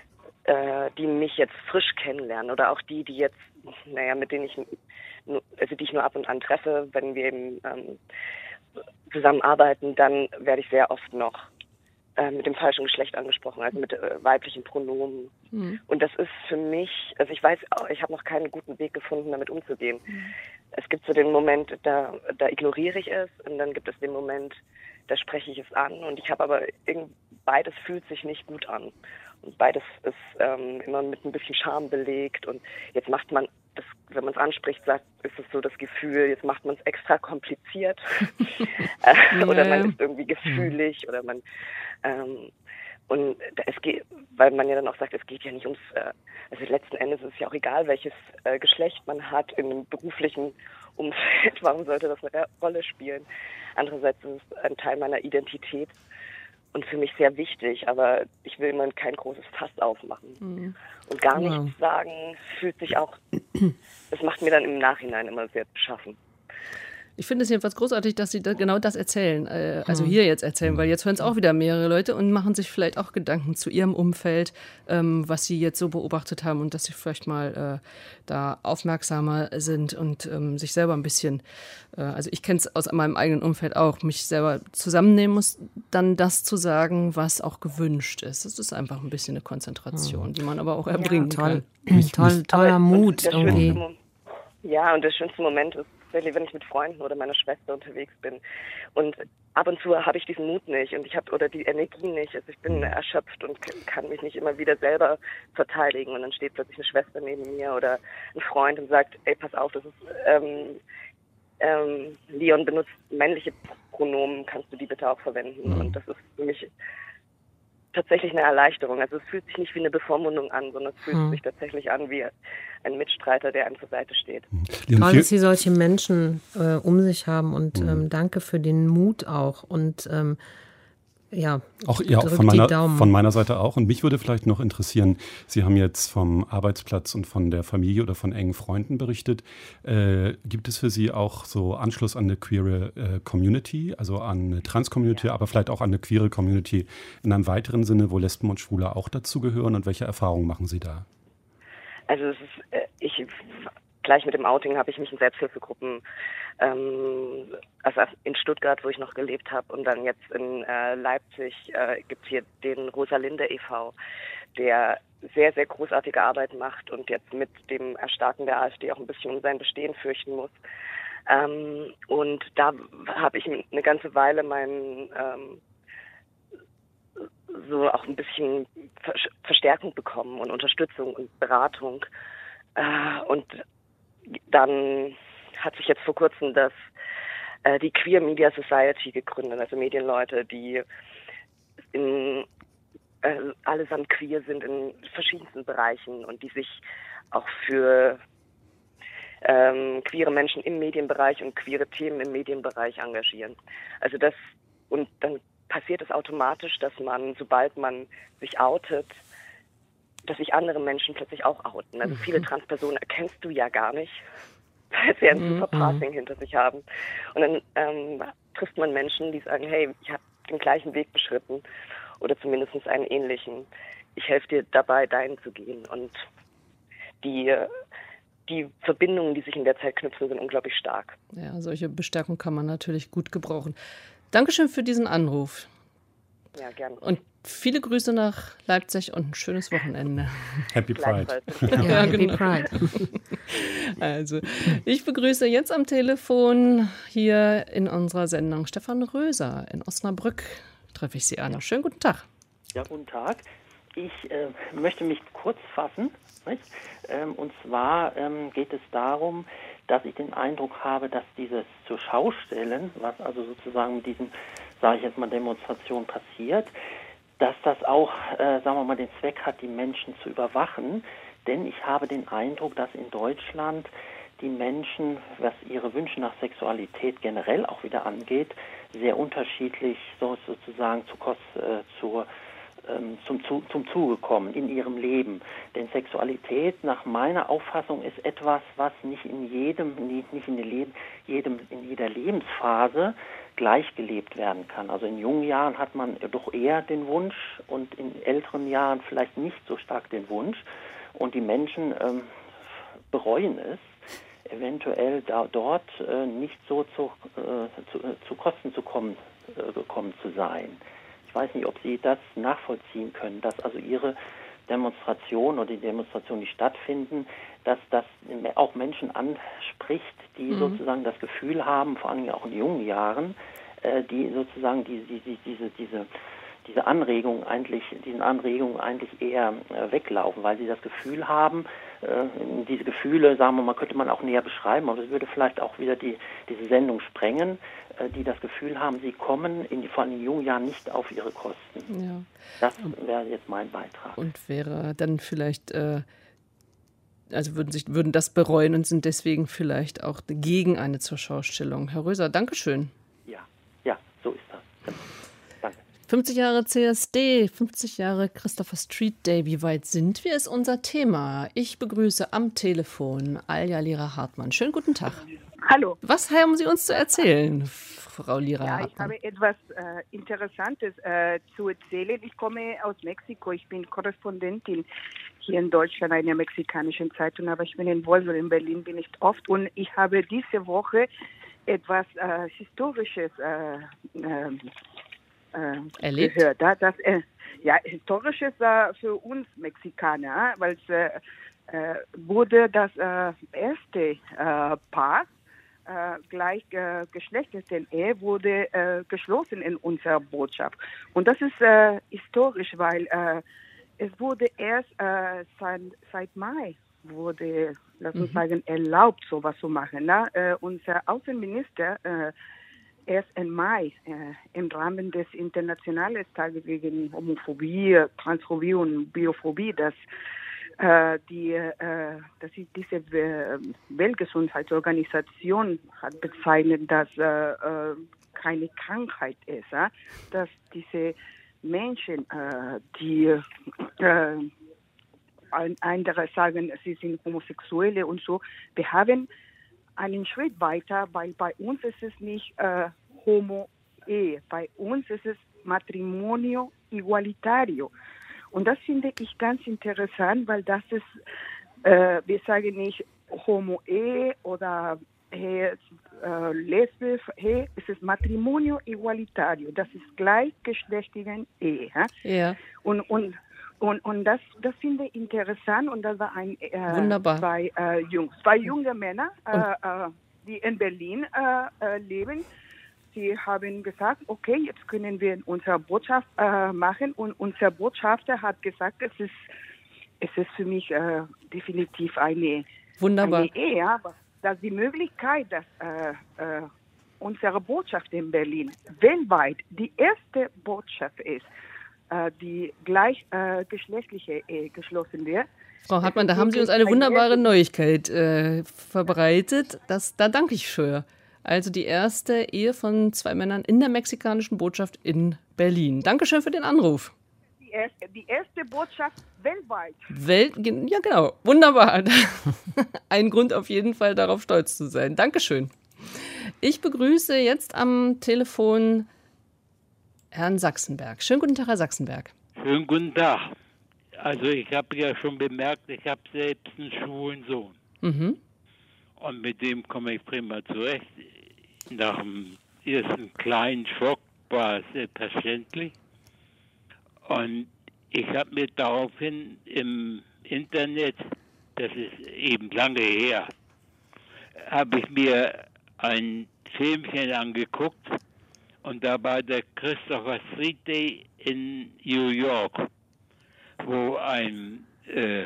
äh, die mich jetzt frisch kennenlernen oder auch die, die jetzt, naja, mit denen ich, also die ich nur ab und an treffe, wenn wir eben ähm, zusammenarbeiten, dann werde ich sehr oft noch äh, mit dem falschen Geschlecht angesprochen, also mit äh, weiblichen Pronomen. Mhm. Und das ist für mich, also ich weiß, ich habe noch keinen guten Weg gefunden, damit umzugehen. Mhm. Es gibt so den Moment, da, da ignoriere ich es und dann gibt es den Moment, da spreche ich es an und ich habe aber, irgend, beides fühlt sich nicht gut an. Und beides ist ähm, immer mit ein bisschen Scham belegt und jetzt macht man das, wenn man es anspricht, sagt, ist es so das Gefühl, jetzt macht man es extra kompliziert äh, oder man ist irgendwie gefühlig oder man ähm, und es geht, weil man ja dann auch sagt, es geht ja nicht ums, äh, also letzten Endes ist es ja auch egal, welches äh, Geschlecht man hat in einem beruflichen Umfeld, warum sollte das eine Rolle spielen? Andererseits ist es ein Teil meiner Identität und für mich sehr wichtig, aber ich will immer kein großes Fass aufmachen. Mhm. Und gar nichts wow. sagen fühlt sich auch, das macht mir dann im Nachhinein immer sehr beschaffen. Ich finde es jedenfalls großartig, dass Sie da genau das erzählen, äh, also hier jetzt erzählen, weil jetzt hören es auch wieder mehrere Leute und machen sich vielleicht auch Gedanken zu ihrem Umfeld, ähm, was sie jetzt so beobachtet haben und dass sie vielleicht mal äh, da aufmerksamer sind und ähm, sich selber ein bisschen, äh, also ich kenne es aus meinem eigenen Umfeld auch, mich selber zusammennehmen muss, dann das zu sagen, was auch gewünscht ist. Das ist einfach ein bisschen eine Konzentration, mhm. die man aber auch erbringen ja, toll. kann. Toll, toller Mut irgendwie. Ja, und der schönste Moment ist, wenn ich mit Freunden oder meiner Schwester unterwegs bin. Und ab und zu habe ich diesen Mut nicht und ich habe oder die Energie nicht. Also ich bin erschöpft und kann mich nicht immer wieder selber verteidigen. Und dann steht plötzlich eine Schwester neben mir oder ein Freund und sagt, ey, pass auf, das ist ähm, ähm, Leon benutzt männliche Pronomen, kannst du die bitte auch verwenden? Mhm. Und das ist für mich tatsächlich eine Erleichterung. Also es fühlt sich nicht wie eine Bevormundung an, sondern es fühlt hm. sich tatsächlich an wie ein Mitstreiter, der einem zur Seite steht. Toll, dass Sie solche Menschen äh, um sich haben und hm. ähm, danke für den Mut auch und ähm, ja, auch, ja, auch von meiner, von meiner Seite auch. Und mich würde vielleicht noch interessieren, Sie haben jetzt vom Arbeitsplatz und von der Familie oder von engen Freunden berichtet. Äh, gibt es für Sie auch so Anschluss an eine queere äh, Community, also an eine Trans-Community, ja. aber vielleicht auch an eine queere Community in einem weiteren Sinne, wo Lesben und Schwule auch dazugehören? Und welche Erfahrungen machen Sie da? Also es ist, äh, ich... Gleich mit dem Outing habe ich mich in Selbsthilfegruppen, ähm, also in Stuttgart, wo ich noch gelebt habe, und dann jetzt in äh, Leipzig äh, gibt es hier den Rosalinde e V, der sehr, sehr großartige Arbeit macht und jetzt mit dem Erstarken der AfD auch ein bisschen um sein Bestehen fürchten muss. Ähm, und da habe ich eine ganze Weile meinen ähm, so auch ein bisschen Ver- Verstärkung bekommen und Unterstützung und Beratung. Äh, und dann hat sich jetzt vor kurzem das äh, die Queer Media Society gegründet, also Medienleute, die in, äh, allesamt queer sind in verschiedensten Bereichen und die sich auch für ähm, queere Menschen im Medienbereich und queere Themen im Medienbereich engagieren. Also das, und dann passiert es automatisch, dass man, sobald man sich outet, dass sich andere Menschen plötzlich auch outen. Also viele Transpersonen erkennst du ja gar nicht, weil sie ein super Passing hinter sich haben. Und dann ähm, trifft man Menschen, die sagen, hey, ich habe den gleichen Weg beschritten oder zumindest einen ähnlichen. Ich helfe dir dabei, deinen zu gehen. Und die, die Verbindungen, die sich in der Zeit knüpfen, sind unglaublich stark. Ja, solche Bestärkung kann man natürlich gut gebrauchen. Dankeschön für diesen Anruf. Ja, gerne. Und viele Grüße nach Leipzig und ein schönes Wochenende. Happy Pride. Ja, Ja, Happy genau. Pride. Also, ich begrüße jetzt am Telefon hier in unserer Sendung Stefan Röser. In Osnabrück treffe ich Sie an. Schönen guten Tag. Ja, guten Tag. Ich äh, möchte mich kurz fassen. Nicht? Ähm, und zwar ähm, geht es darum, dass ich den Eindruck habe, dass dieses zur Schaustellen, was also sozusagen mit diesen, sage ich jetzt mal, Demonstrationen passiert, dass das auch, äh, sagen wir mal, den Zweck hat, die Menschen zu überwachen. Denn ich habe den Eindruck, dass in Deutschland die Menschen, was ihre Wünsche nach Sexualität generell auch wieder angeht, sehr unterschiedlich so, sozusagen zu, äh, zur Zum, zum Zuge kommen in ihrem Leben. Denn Sexualität nach meiner Auffassung ist etwas, was nicht in jedem, nicht in Leben, jedem, in jeder Lebensphase gleich gelebt werden kann. Also in jungen Jahren hat man doch eher den Wunsch und in älteren Jahren vielleicht nicht so stark den Wunsch. Und die Menschen ähm, bereuen es, eventuell da, dort äh, nicht so zu, äh, zu, äh, zu Kosten zu kommen, äh, gekommen zu sein. Ich weiß nicht, ob Sie das nachvollziehen können, dass also Ihre Demonstration oder die Demonstrationen, die stattfinden, dass das auch Menschen anspricht, die mhm. sozusagen das Gefühl haben, vor allem auch in jungen Jahren, äh, die sozusagen die, die, die, diese, diese, diese Anregung eigentlich, diesen Anregungen eigentlich eher äh, weglaufen, weil sie das Gefühl haben, äh, diese Gefühle, sagen wir mal, könnte man auch näher beschreiben, aber das würde vielleicht auch wieder die, diese Sendung sprengen, äh, die das Gefühl haben, sie kommen in, vor allem in jungen Jahren nicht auf ihre Kosten. Ja. Das wäre jetzt mein Beitrag. Und wäre dann vielleicht, äh, also würden, sich, würden das bereuen und sind deswegen vielleicht auch gegen eine Zurschaustellung. Herr Röser, Dankeschön. Ja, ja, so ist das. Genau. Danke. fünfzig Jahre C S D, fünfzig Jahre Christopher Street Day. Wie weit sind wir, ist unser Thema. Ich begrüße am Telefon Alja Lira Hartmann. Schönen guten Tag. Hallo. Was haben Sie uns zu erzählen, Frau Lira Ja, Hartmann? ich habe etwas äh, Interessantes äh, zu erzählen. Ich komme aus Mexiko. Ich bin Korrespondentin hier in Deutschland, einer mexikanischen Zeitung, aber ich bin in Wolfsburg, in Berlin bin ich oft. Und ich habe diese Woche etwas äh, Historisches äh, äh, Erlebt? gehört. Da, das, äh, ja, Historisches äh, für uns Mexikaner, weil es äh, äh, wurde das äh, erste äh, Paar äh, gleichgeschlechtlichen äh, Ehe wurde äh, geschlossen in unserer Botschaft. Und das ist äh, historisch, weil äh, es wurde erst äh, seit, seit Mai wurde, lass uns mhm. sagen, erlaubt, sowas zu machen. Ne? Äh, unser Außenminister äh, erst im Mai äh, im Rahmen des Internationalen Tages gegen Homophobie, Transphobie und Biophobie, dass äh, die, äh, dass diese äh, Weltgesundheitsorganisation hat bezeichnet, dass äh, äh, keine Krankheit ist, äh, dass diese Menschen, äh, die äh, andere sagen, sie sind Homosexuelle und so, wir haben einen Schritt weiter, weil bei uns ist es nicht äh, Homo-Ehe, bei uns ist es Matrimonio Igualitario. Und das finde ich ganz interessant, weil das ist, äh, wir sagen nicht Homo-Ehe oder Ehe, äh, Lesbe, Ehe, es ist Matrimonio Igualitario, das ist gleichgeschlechtliche Ehe. Äh? Ja. Und, und Und, und das, das finde ich interessant und das war ein äh, Wunderbar. zwei äh, Jungs, zwei junge Männer, äh, äh, die in Berlin äh, äh, leben. Sie haben gesagt, okay, jetzt können wir unsere Botschaft äh, machen und unser Botschafter hat gesagt, es ist, es ist für mich äh, definitiv eine, Wunderbar. eine Ehe, aber dass die Möglichkeit, dass äh, äh, unsere Botschaft in Berlin weltweit die erste Botschaft ist, die gleichgeschlechtliche Ehe geschlossen wird. Frau Hartmann, da haben Sie uns eine wunderbare Neuigkeit äh, verbreitet. Das, da danke ich für. Also die erste Ehe von zwei Männern in der mexikanischen Botschaft in Berlin. Dankeschön für den Anruf. Die erste, die erste Botschaft weltweit. Welt, ja genau, wunderbar. Ein Grund auf jeden Fall, darauf stolz zu sein. Dankeschön. Ich begrüße jetzt am Telefon Herrn Sachsenberg. Schönen guten Tag, Herr Sachsenberg. Schönen guten Tag. Also ich habe ja schon bemerkt, ich habe selbst einen schwulen Sohn. Mhm. Und mit dem komme ich prima zurecht. Nach dem ersten kleinen Schock war es selbstverständlich. Und ich habe mir daraufhin im Internet, das ist eben lange her, habe ich mir ein Filmchen angeguckt und da war der Christopher Street Day in New York, wo ein äh,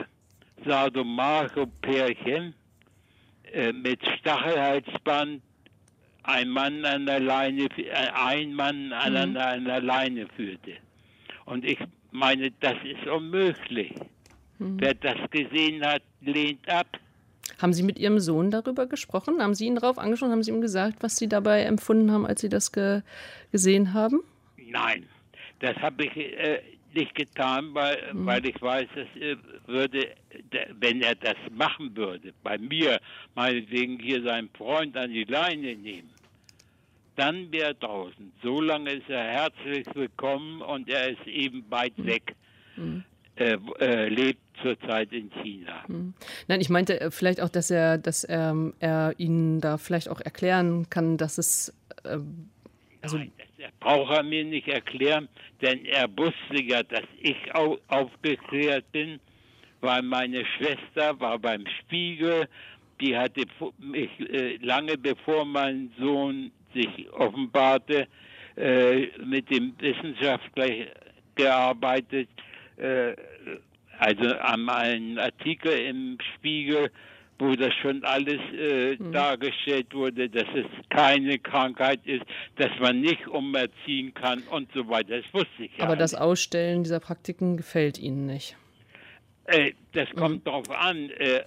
Sadomaso-Pärchen äh, mit Stachelhalsband ein Mann an der Leine, ein Mann an mhm. einer Leine führte. Und ich meine, das ist unmöglich. Mhm. Wer das gesehen hat, lehnt ab. Haben Sie mit Ihrem Sohn darüber gesprochen? Haben Sie ihn darauf angesprochen? Haben Sie ihm gesagt, was Sie dabei empfunden haben, als Sie das ge- gesehen haben? Nein, das habe ich äh, nicht getan, weil, mhm. weil ich weiß, dass er würde, wenn er das machen würde, bei mir, meinetwegen hier seinen Freund an die Leine nehmen, dann wäre er draußen. So lange ist er herzlich willkommen und er ist eben weit mhm. weg. Mhm. Er äh, lebt zurzeit in China. Mhm. Nein, ich meinte vielleicht auch, dass er, dass er, er Ihnen da vielleicht auch erklären kann, dass es äh, also Nein, das braucht er mir nicht erklären, denn er wusste ja, dass ich au- aufgeklärt bin, weil meine Schwester war beim Spiegel, die hatte mich äh, lange bevor mein Sohn sich offenbarte, äh, mit dem Wissenschaftler gearbeitet, äh, also an einem Artikel im Spiegel, wo das schon alles äh, mhm. dargestellt wurde, dass es keine Krankheit ist, dass man nicht umerziehen kann und so weiter. Das wusste ich ja. Aber das Ausstellen dieser Praktiken gefällt Ihnen nicht? Äh, das kommt mhm. drauf an. Äh,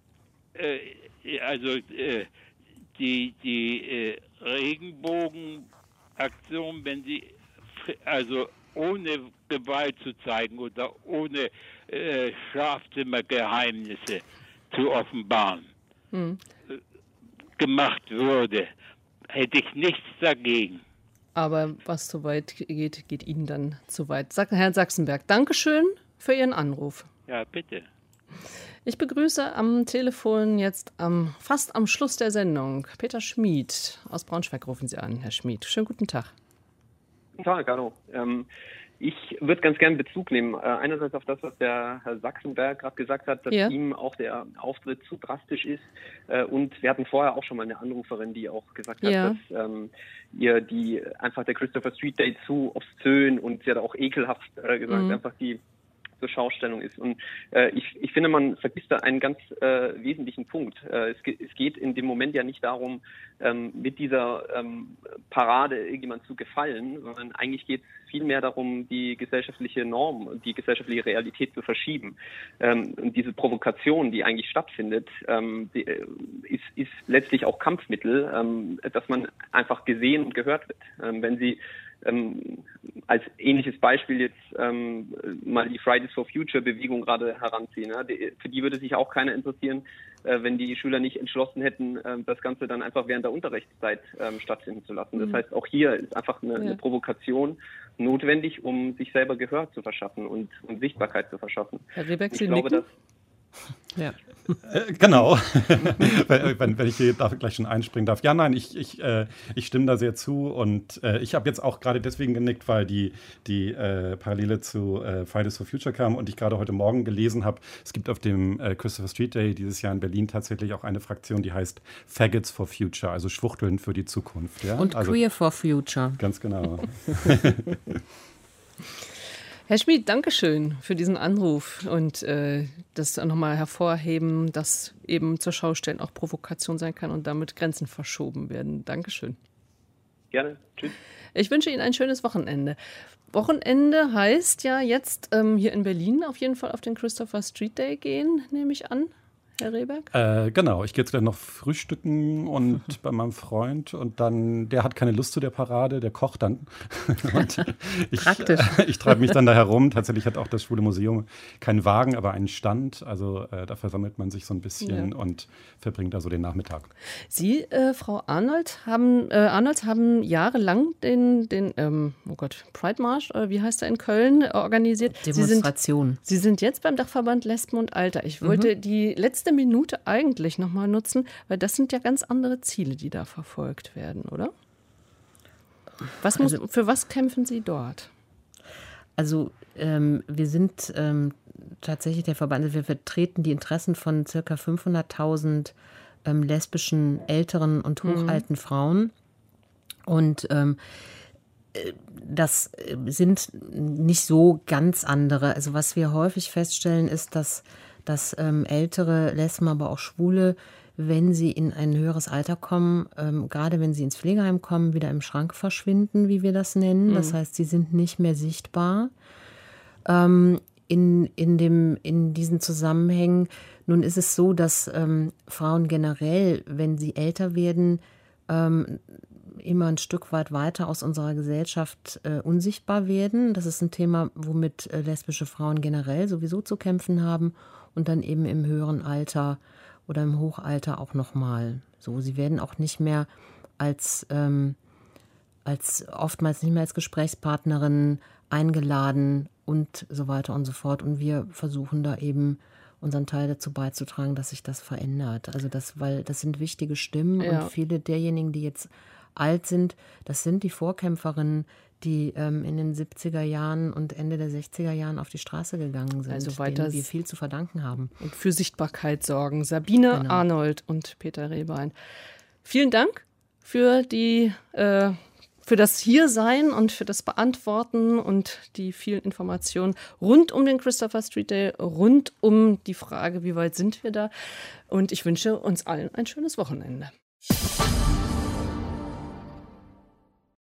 äh, also äh, die, die äh, Regenbogenaktion, wenn sie also ohne Gewalt zu zeigen oder ohne äh, Schlafzimmergeheimnisse zu offenbaren, hm. gemacht würde, hätte ich nichts dagegen. Aber was zu weit geht, geht Ihnen dann zu weit. Sagt Herr Sachsenberg, Dankeschön für Ihren Anruf. Ja, bitte. Ich begrüße am Telefon jetzt am, fast am Schluss der Sendung Peter Schmid. Aus Braunschweig rufen Sie an, Herr Schmid. Schönen guten Tag. Guten Tag, hallo. Ähm, ich würde ganz gerne Bezug nehmen. Äh, einerseits auf das, was der Herr Sachsenberg gerade gesagt hat, dass ja. ihm auch der Auftritt zu drastisch ist. Äh, und wir hatten vorher auch schon mal eine Anruferin, die auch gesagt hat, ja. dass ähm, ihr die einfach der Christopher Street Day zu obszön und sie hat auch ekelhaft äh, gesagt, mhm. einfach die zur Schaustellung ist. Und äh, ich, ich finde, man vergisst da einen ganz äh, wesentlichen Punkt. Äh, es, ge- es geht in dem Moment ja nicht darum, ähm, mit dieser ähm, Parade irgendjemand zu gefallen, sondern eigentlich geht es vielmehr darum, die gesellschaftliche Norm, die gesellschaftliche Realität zu verschieben. Ähm, und diese Provokation, die eigentlich stattfindet, ähm, die, ist, ist letztlich auch Kampfmittel, ähm, dass man einfach gesehen und gehört wird. Ähm, wenn sie Ähm, als ähnliches Beispiel jetzt ähm, mal die Fridays for Future Bewegung gerade heranziehen. Ja? Die, für die würde sich auch keiner interessieren, äh, wenn die Schüler nicht entschlossen hätten, äh, das Ganze dann einfach während der Unterrichtszeit ähm, stattfinden zu lassen. Das mhm. heißt, auch hier ist einfach eine, ja. eine Provokation notwendig, um sich selber Gehör zu verschaffen und, und Sichtbarkeit zu verschaffen. Herr Riebeck, ich Sie glaube, nicken? dass Ja. Äh, genau, wenn, wenn ich hier darf, gleich schon einspringen darf. Ja, nein, ich, ich, äh, ich stimme da sehr zu und äh, ich habe jetzt auch gerade deswegen genickt, weil die, die äh, Parallele zu äh, Fridays for Future kam und ich gerade heute Morgen gelesen habe, es gibt auf dem äh, Christopher Street Day dieses Jahr in Berlin tatsächlich auch eine Fraktion, die heißt Faggots for Future, also Schwuchteln für die Zukunft. Ja? Und also, Queer for Future. Ganz genau. Herr Schmid, Dankeschön für diesen Anruf und äh, das nochmal hervorheben, dass eben zur Schaustellen auch Provokation sein kann und damit Grenzen verschoben werden. Dankeschön. Gerne. Tschüss. Ich wünsche Ihnen ein schönes Wochenende. Wochenende heißt ja jetzt ähm, hier in Berlin auf jeden Fall auf den Christopher Street Day gehen, nehme ich an. Herr Rehberg? Äh, genau, ich gehe jetzt gleich noch frühstücken und bei meinem Freund und dann, der hat keine Lust zu der Parade, der kocht dann. Und ich, Praktisch. Äh, ich treibe mich dann da herum. Tatsächlich hat auch das Schwule Museum keinen Wagen, aber einen Stand. Also äh, da versammelt man sich so ein bisschen ja. und verbringt da so den Nachmittag. Sie, äh, Frau Arnold, haben, äh, Arnold, haben jahrelang den, den ähm, oh Gott, Pride March, oder wie heißt er in Köln, äh, organisiert. Demonstration. Sie sind, Sie sind jetzt beim Dachverband Lesben und Alter. Ich wollte mhm. die letzte Minute eigentlich nochmal nutzen, weil das sind ja ganz andere Ziele, die da verfolgt werden, oder? Was muss, also, für was kämpfen Sie dort? Also ähm, wir sind ähm, tatsächlich der Verband, also wir vertreten die Interessen von circa fünfhunderttausend ähm, lesbischen älteren und hochalten mhm. Frauen. Und ähm, das sind nicht so ganz andere. Also was wir häufig feststellen, ist, dass dass ähm, ältere Lesben, aber auch Schwule, wenn sie in ein höheres Alter kommen, ähm, gerade wenn sie ins Pflegeheim kommen, wieder im Schrank verschwinden, wie wir das nennen. Mhm. Das heißt, sie sind nicht mehr sichtbar. Ähm, in, in, dem, in diesen Zusammenhängen, nun ist es so, dass ähm, Frauen generell, wenn sie älter werden, ähm, immer ein Stück weit weiter aus unserer Gesellschaft äh, unsichtbar werden. Das ist ein Thema, womit äh, lesbische Frauen generell sowieso zu kämpfen haben. Und dann eben im höheren Alter oder im Hochalter auch nochmal. So, sie werden auch nicht mehr als, ähm, als oftmals nicht mehr als Gesprächspartnerin eingeladen und so weiter und so fort. Und wir versuchen da eben unseren Teil dazu beizutragen, dass sich das verändert. Also das, weil das sind wichtige Stimmen ja. und viele derjenigen, die jetzt alt sind, das sind die Vorkämpferinnen, die ähm, in den siebziger Jahren und Ende der sechziger Jahren auf die Straße gegangen sind, also weiter denen wir viel zu verdanken haben. Und für Sichtbarkeit sorgen. Sabine genau. Arnold und Peter Rehbein. Vielen Dank für die äh, für das Hiersein und für das Beantworten und die vielen Informationen rund um den Christopher Street Day, rund um die Frage, wie weit sind wir da. Und ich wünsche uns allen ein schönes Wochenende.